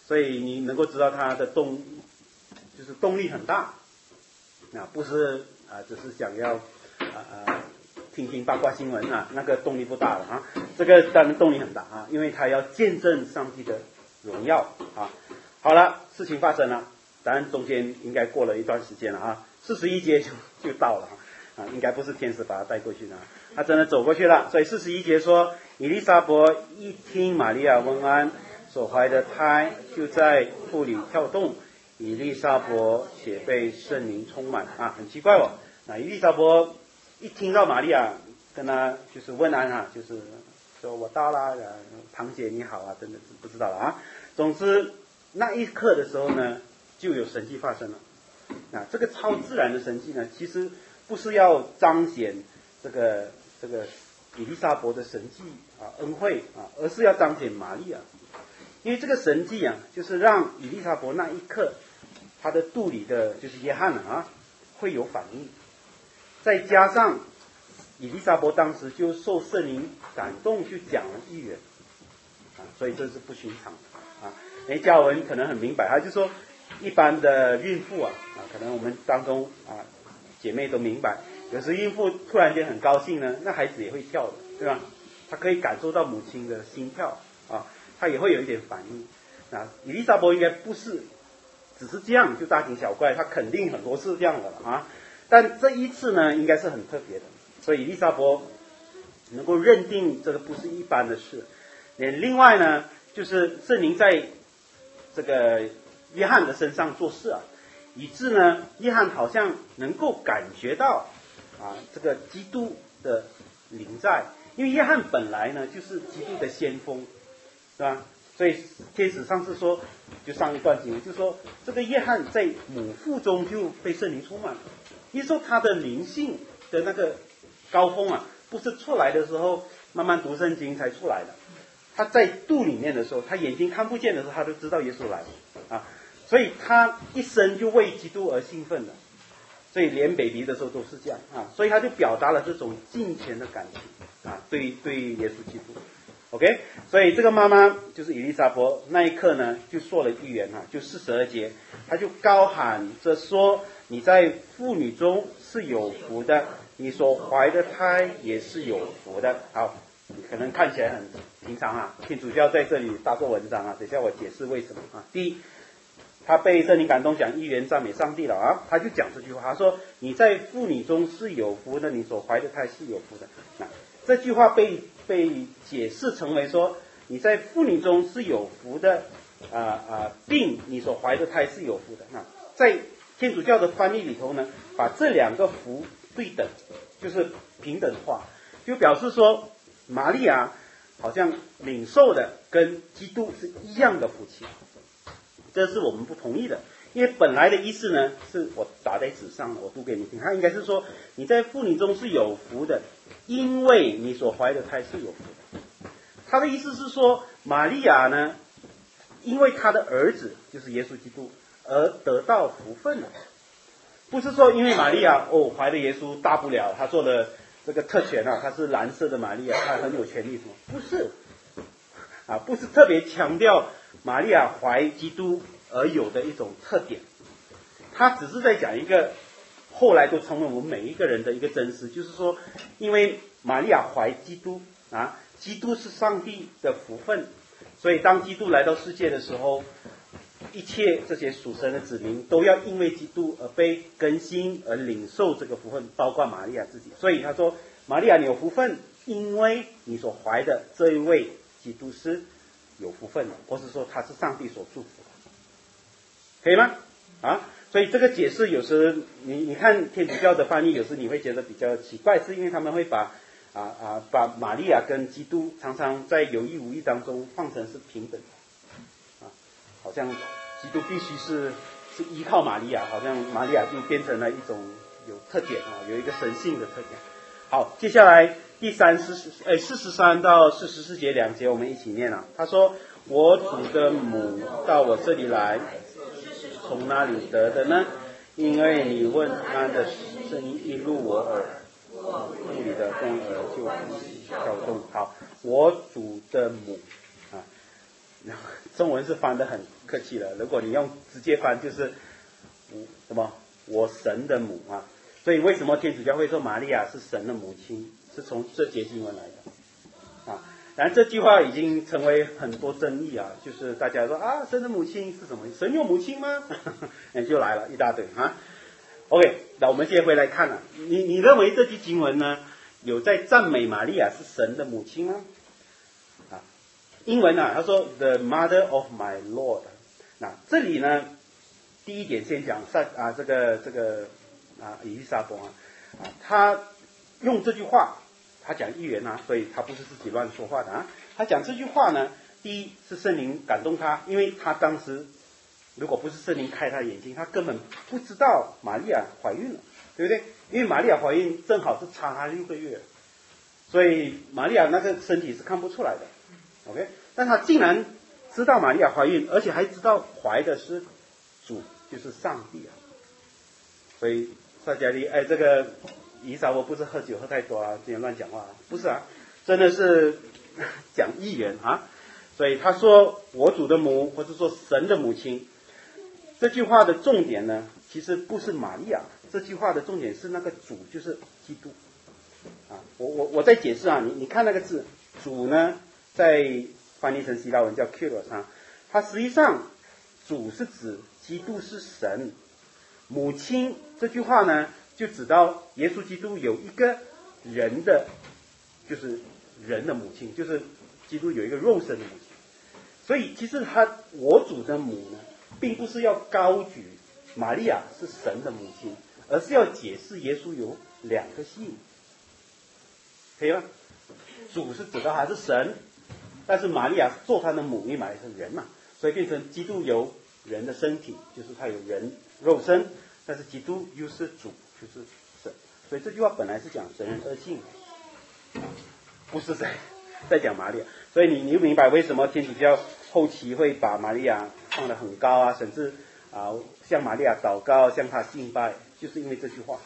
所以你能够知道他的动力很大，不是只是想要听听八卦新闻那个动力不大了这个当然动力很大因为他要见证上帝的荣耀好了，事情发生了，当然中间应该过了一段时间了41节就到了应该不是天使把他带过去的他真的走过去了。所以41节说，以利沙伯一听玛利亚问安，所怀的胎就在腹里跳动，以利沙伯且被圣灵充满很奇怪以利沙伯一听到玛利亚跟他就是问安就是说我到了堂姐你好真的是不知道了总之那一刻的时候呢，就有神迹发生了这个超自然的神迹呢，其实不是要彰显这个以利沙伯的神迹恩惠而是要彰显玛利亚。因为这个神迹就是让以利沙伯那一刻他的肚里的就是约翰会有反应，再加上以利沙伯当时就受圣灵感动去讲了预言所以这是不寻常的嘉文可能很明白，他就说一般的孕妇可能我们当中姐妹都明白，有时孕妇突然间很高兴呢，那孩子也会跳的，对吧？他可以感受到母亲的心跳他也会有一点反应以利沙伯应该不是只是这样就大惊小怪，他肯定很多次这样的了但这一次呢应该是很特别的，所以以利沙伯能够认定这个不是一般的事。另外呢，就是圣灵在这个约翰的身上做事以致呢约翰好像能够感觉到这个基督的灵在，因为约翰本来呢就是基督的先锋，是吧？所以天使上次说，就上一段经文就说这个约翰在母腹中就被圣灵充满了，也就是说他的灵性的那个高峰不是出来的时候慢慢读圣经才出来的，他在肚里面的时候，他眼睛看不见的时候，他都知道耶稣来了所以他一生就为基督而兴奋的，所以连 baby 的时候都是这样所以他就表达了这种敬虔的感情对耶稣基督。OK， 所以这个妈妈就是以利沙伯，那一刻呢就说了预言就42节，他就高喊着说：你在妇女中是有福的，你所怀的胎也是有福的。好，可能看起来很平常天主教在这里大做文章等一下我解释为什么第一，他被圣灵感动讲预言赞美上帝了他就讲这句话，他说：你在妇女中是有福的，你所怀的胎是有福的。这句话被解释成为说，你在妇女中是有福的并你所怀的胎是有福的在天主教的翻译里头呢，把这两个福对等，就是平等化，就表示说玛利亚好像领受的跟基督是一样的福气，这是我们不同意的。因为本来的意思呢，是我打在纸上，我读给你听，它应该是说你在妇女中是有福的，因为你所怀的胎是有福的。他的意思是说，玛利亚呢，因为他的儿子就是耶稣基督而得到福分了，不是说因为玛利亚怀的耶稣大不了，他做了这个特权他是蓝色的玛利亚，他很有权利什么？不是不是特别强调玛利亚怀基督而有的一种特点，他只是在讲一个后来都成为我们每一个人的一个真实，就是说因为玛利亚怀基督基督是上帝的福分，所以当基督来到世界的时候，一切这些属神的子民都要因为基督而被更新而领受这个福分，包括玛利亚自己。所以他说玛利亚你有福分，因为你所怀的这一位基督是有福分的，或是说他是上帝所祝福的，可以吗？所以这个解释有时你看天主教的翻译，有时你会觉得比较奇怪，是因为他们会把玛利亚跟基督常常在有意无意当中放成是平等好像基督必须是依靠玛利亚，好像玛利亚就变成了一种有特点有一个神性的特点。好，接下来第43到44节2节我们一起念他说：我主的母到我这里来，从哪里得的呢？因为你问安的声音一入我耳，腹里的动儿就跳动。好，我主的母中文是翻得很客气了，如果你用直接翻就是我神的母啊。所以为什么天主教会说玛利亚是神的母亲，是从这节经文来的啊。然这句话已经成为很多争议啊，就是大家说啊，神的母亲是什么？神有母亲吗？就来了一大堆啊。OK， 那我们接回来看了，你认为这句经文呢，有在赞美玛利亚是神的母亲吗？啊，英文啊，他说 The Mother of my Lord。那这里呢，第一点先讲这个以利沙伯他用这句话，他讲预言啊，所以他不是自己乱说话的啊。他讲这句话呢，第一是圣灵感动他，因为他当时如果不是圣灵开他的眼睛，他根本不知道玛利亚怀孕了，对不对？因为玛利亚怀孕正好是差他6个月，所以玛利亚那个身体是看不出来的 ，OK？ 但他竟然知道玛利亚怀孕，而且还知道怀的是主，就是上帝啊。所以撒迦利，这个以利沙伯不是喝酒喝太多啊，今天乱讲话啊，不是啊，真的是讲预言啊。所以他说我主的母，或者说神的母亲，这句话的重点呢，其实不是玛利亚，这句话的重点是那个主，就是基督啊。我再解释啊，你看那个字，主呢，在翻译成希腊文叫 Kyrios 啊，它实际上主是指基督是神，母亲这句话呢，就指到耶稣基督有一个人的，就是人的母亲，就是基督有一个肉身的母亲。所以其实我主的母呢，并不是要高举玛利亚是神的母亲，而是要解释耶稣有2个性，可以吗？主是指到他是神，但是玛利亚做他的母，因为玛利亚是人嘛，所以变成基督有人的身体，就是他有人肉身，但是基督又是主，就是神。所以这句话本来是讲神人2性，不是在讲玛利亚。所以你明白为什么天主教后期会把玛利亚放得很高啊，甚至向玛利亚祷告，向她敬拜，就是因为这句话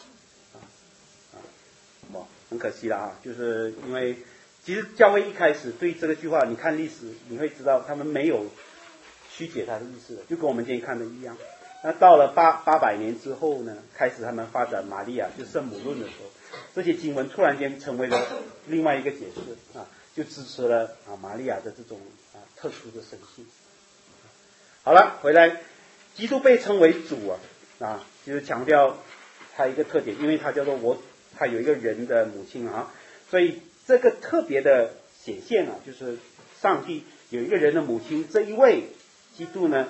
很可惜了啊，就是因为其实教会一开始对这个句话，你看历史你会知道他们没有曲解它的意思的，就跟我们今天看的一样。那到了800年之后呢，开始他们发展玛利亚就圣母论的时候，这些经文突然间成为了另外一个解释啊，就支持了玛利亚的这种特殊的神性。好了，回来，基督被称为主就是强调他一个特点，因为他叫做他有一个人的母亲啊，所以这个特别的显现就是上帝有一个人的母亲，这一位基督呢，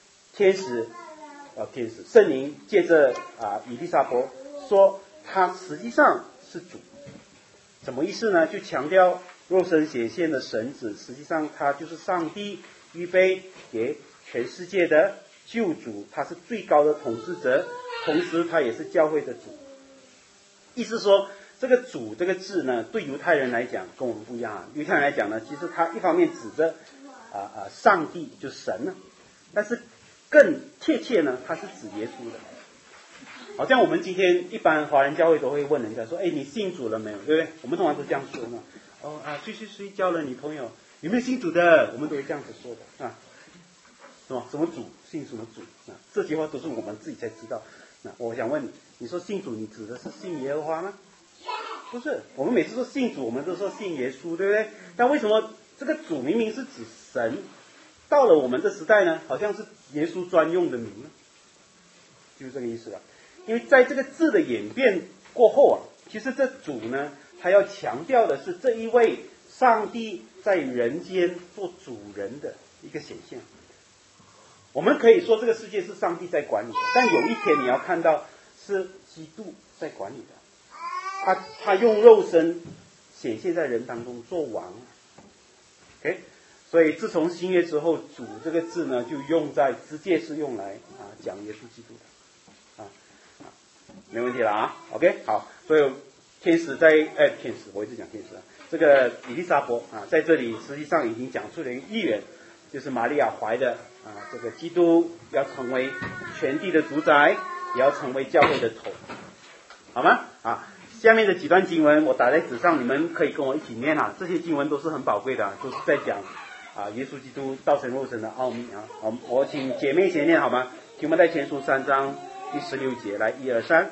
圣灵借着以利沙伯说他实际上是主，什么意思呢？就强调肉身显现的神子，实际上他就是上帝预备给全世界的救主，他是最高的统治者，同时他也是教会的主。意思说这个主这个字呢，对犹太人来讲跟我们不一样犹太人来讲呢，其实他一方面指着上帝就神呢，但是更贴切呢，他是指耶稣的。好像我们今天一般华人教会都会问人家说，你信主了没有，对不对？我们通常都这样说嘛。谁交了女朋友，有没有信主的？我们都会这样子说的是吧？什么主，信什么主这些话都是我们自己才知道。那我想问你说信主，你指的是信耶和华吗？不是，我们每次说信主，我们都说信耶稣，对不对？但为什么这个主明明是指神，到了我们这时代呢，好像是耶稣专用的名呢？就是这个意思了。因为在这个字的演变过后其实这主呢，他要强调的是这一位上帝在人间做主人的一个显现。我们可以说这个世界是上帝在管理的，但有一天你要看到是基督在管理的，他用肉身显现在人当中做王。OK， 所以自从新约之后，主这个字呢就用在直接是用来讲耶稣基督的没问题了OK， 好，所以天使我一直讲天使这个以利沙伯在这里实际上已经讲出了一个预言，就是玛利亚怀的这个基督要成为全地的主宰，也要成为教会的头，好吗？下面的几段经文我打在纸上，你们可以跟我一起念这些经文都是很宝贵的都是在讲耶稣基督道成肉身的奥秘啊。我请姐妹先念好吗？提摩太前书3章第16节，来1、2、3。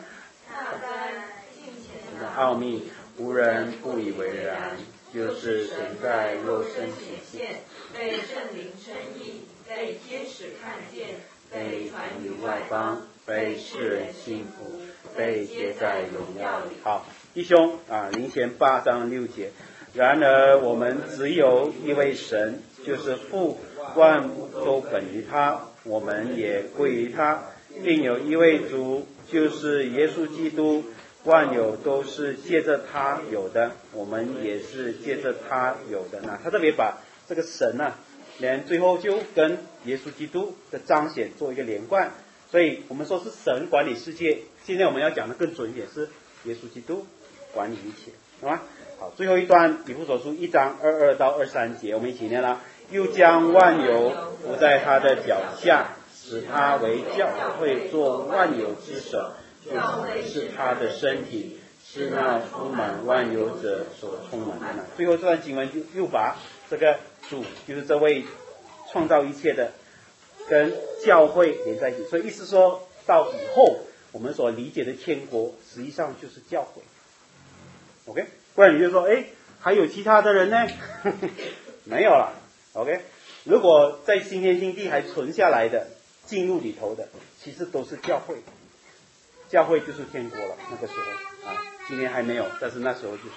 奥秘无人不以为然，就是神在肉身体现， 被圣灵称义，被天使看见， 被传于外邦，被世人信服，被接在荣耀里。好，弟兄林前8章6节。然而我们只有一位神，就是父，万物都本于他，我们也归于他，并有一位主，就是耶稣基督，万有都是借着他有的，我们也是借着他有的。那他特别把这个神连最后就跟耶稣基督的彰显做一个连贯，所以我们说是神管理世界。现在我们要讲的更准一点，是耶稣基督管理一切，好吗？好，最后一段以弗所书1章22到23节，我们一起念了。又将万有伏在他的脚下，使他为教会做万有之首，就是他的身体，是那充满万有者所充满的。最后这段经文又把这个主，就是这位创造一切的，跟教会连在一起。所以意思说到以后我们所理解的天国，实际上就是教会。OK， 不然你就说，还有其他的人呢？没有了。OK， 如果在新天新地还存下来的，进入里头的，其实都是教会。教会就是天国了，那个时候今天还没有，但是那时候就是。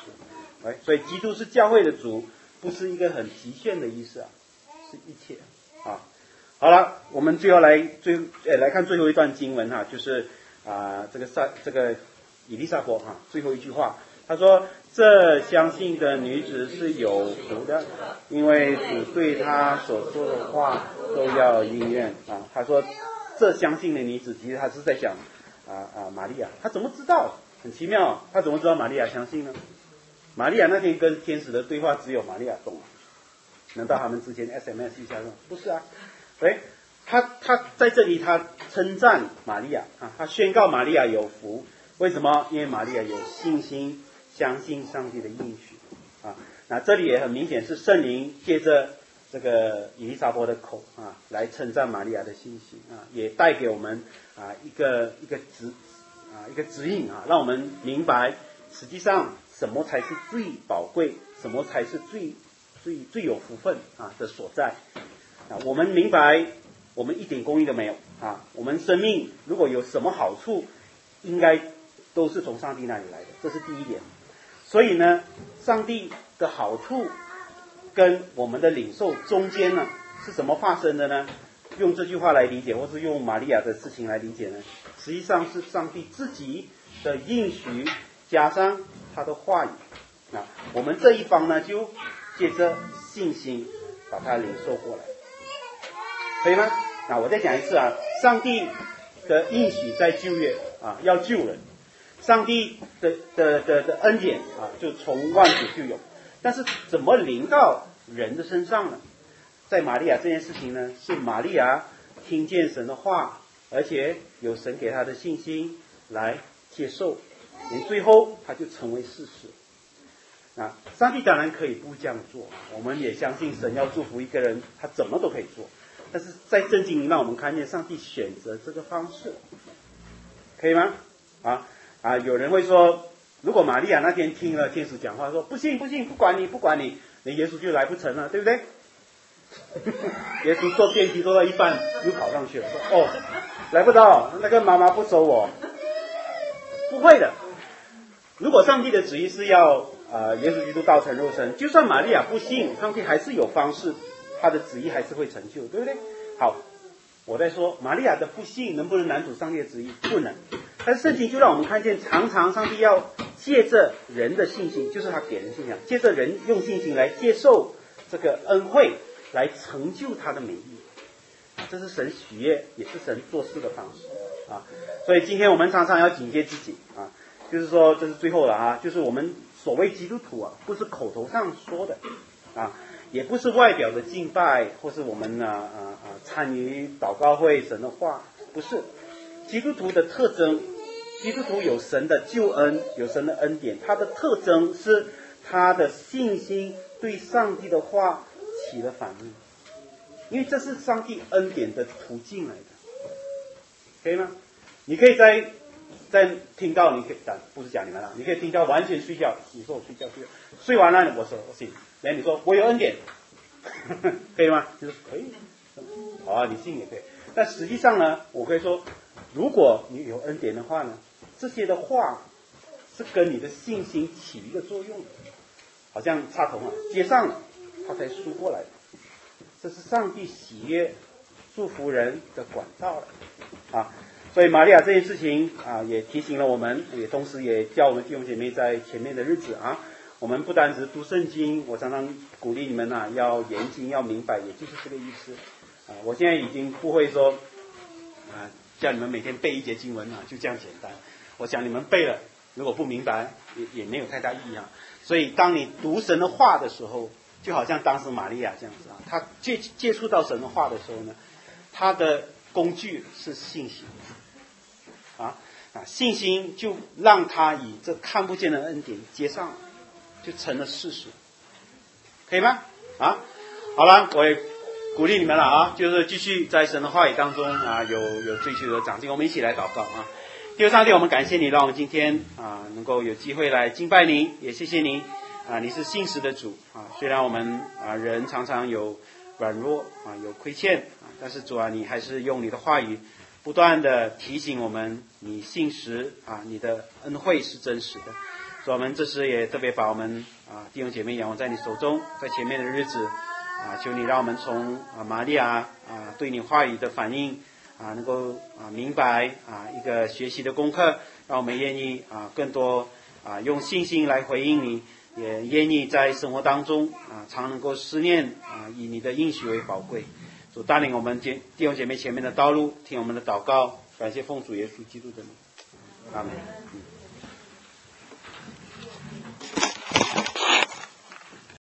所以基督是教会的主，不是一个很极限的意思是一切好了，我们最后来看最后一段经文就是这个以利沙伯最后一句话，他说：“这相信的女子是有福的，因为主对她所说的话都要应验。”他说这相信的女子，其实他是在讲玛利亚。他怎么知道？很奇妙，他怎么知道玛利亚相信呢？玛利亚那天跟天使的对话只有玛利亚懂，难道他们之前 SMS 一下吗？不是他在这里他称赞玛利亚他宣告玛利亚有福。为什么？因为玛利亚有信心，相信上帝的应许那这里也很明显是圣灵借着这个以利沙伯的口来称赞玛利亚的信心也带给我们一个指引让我们明白实际上什么才是最宝贵，什么才是最有福分的所在我们明白我们一点公义都没有我们生命如果有什么好处，应该都是从上帝那里来的，这是第一点。所以呢，上帝的好处跟我们的领受中间呢，是什么发生的呢？用这句话来理解，或是用玛利亚的事情来理解呢？实际上是上帝自己的应许加上他的话语我们这一方呢，就借着信心把它领受过来，可以吗？我再讲一次上帝的应许在旧约要救人，上帝的恩典就从万古就有，但是怎么临到人的身上呢？在玛利亚这件事情呢，是玛利亚听见神的话，而且有神给他的信心来接受，连最后他就成为事实上帝当然可以不这样做，我们也相信神要祝福一个人，他怎么都可以做，但是在圣经里让我们看见上帝选择这个方式，可以吗？有人会说，如果玛利亚那天听了天使讲话说不信，不管你，那耶稣就来不成了，对不对？耶稣坐电梯坐到一半又跑上去了，说来不到，那个妈妈不收我。不会的，如果上帝的旨意是要耶稣基督道成肉身，就算玛利亚不信，上帝还是有方式，他的旨意还是会成就，对不对？好，我在说玛利亚的不信能不能拦阻上帝的旨意？不能。但是圣经就让我们看见，常常上帝要借着人的信心，就是他给人信仰，借着人用信心来接受这个恩惠，来成就他的美意。这是神许愿，也是神做事的方式所以今天我们常常要警戒自己就是说这是最后了就是我们所谓基督徒不是口头上说的也不是外表的敬拜，或是我们参与祷告会神的话，不是。基督徒的特征，基督徒有神的救恩，有神的恩典，他的特征是他的信心对上帝的话起了反应，因为这是上帝恩典的途径来的，可以吗？你可以在听到，你可以不是讲你们了，你可以听到完全睡觉，你说我睡觉，睡完了我说我信，然后你说我有恩典，可以吗？就是可以，好啊，你信也可以。但实际上呢，我会说，如果你有恩典的话呢，这些的话是跟你的信心起一个作用的，好像插头接上了，它才输过来的。这是上帝喜悦祝福人的管道了啊。所以玛利亚这件事情啊，也提醒了我们，也同时也叫我们弟兄姐妹在前面的日子啊，我们不单只读圣经，我常常鼓励你们啊，要严谨，要明白，也就是这个意思啊。我现在已经不会说啊，叫你们每天背一节经文啊，就这样简单。我想你们背了，如果不明白，也没有太大意义啊。所以当你读神的话的时候，就好像当时玛利亚这样子啊，她接触到神的话的时候呢，她的工具是信心。信心就让他以这看不见的恩典接上了，就成了事实，可以吗？好了，我也鼓励你们了啊，就是继续在神的话语当中啊，有追求有长进。我们一起来祷告啊，天父上帝，我们感谢你，让我们今天啊能够有机会来敬拜你，也谢谢你啊，你是信实的主啊。虽然我们啊人常常有软弱啊，有亏欠啊，但是主啊，你还是用你的话语不断的提醒我们，你信实啊，你的恩惠是真实的。所以我们这时也特别把我们啊弟兄姐妹仰望在你手中，在前面的日子啊，求你让我们从玛利亚啊对你话语的反应啊，能够啊明白啊一个学习的功课，让我们愿意啊更多啊用信心来回应你，也愿意在生活当中啊常能够思念啊以你的应许为宝贵。主带领我们弟兄姐妹前面的道路，听我们的祷告，感谢奉主耶稣基督的名，阿门。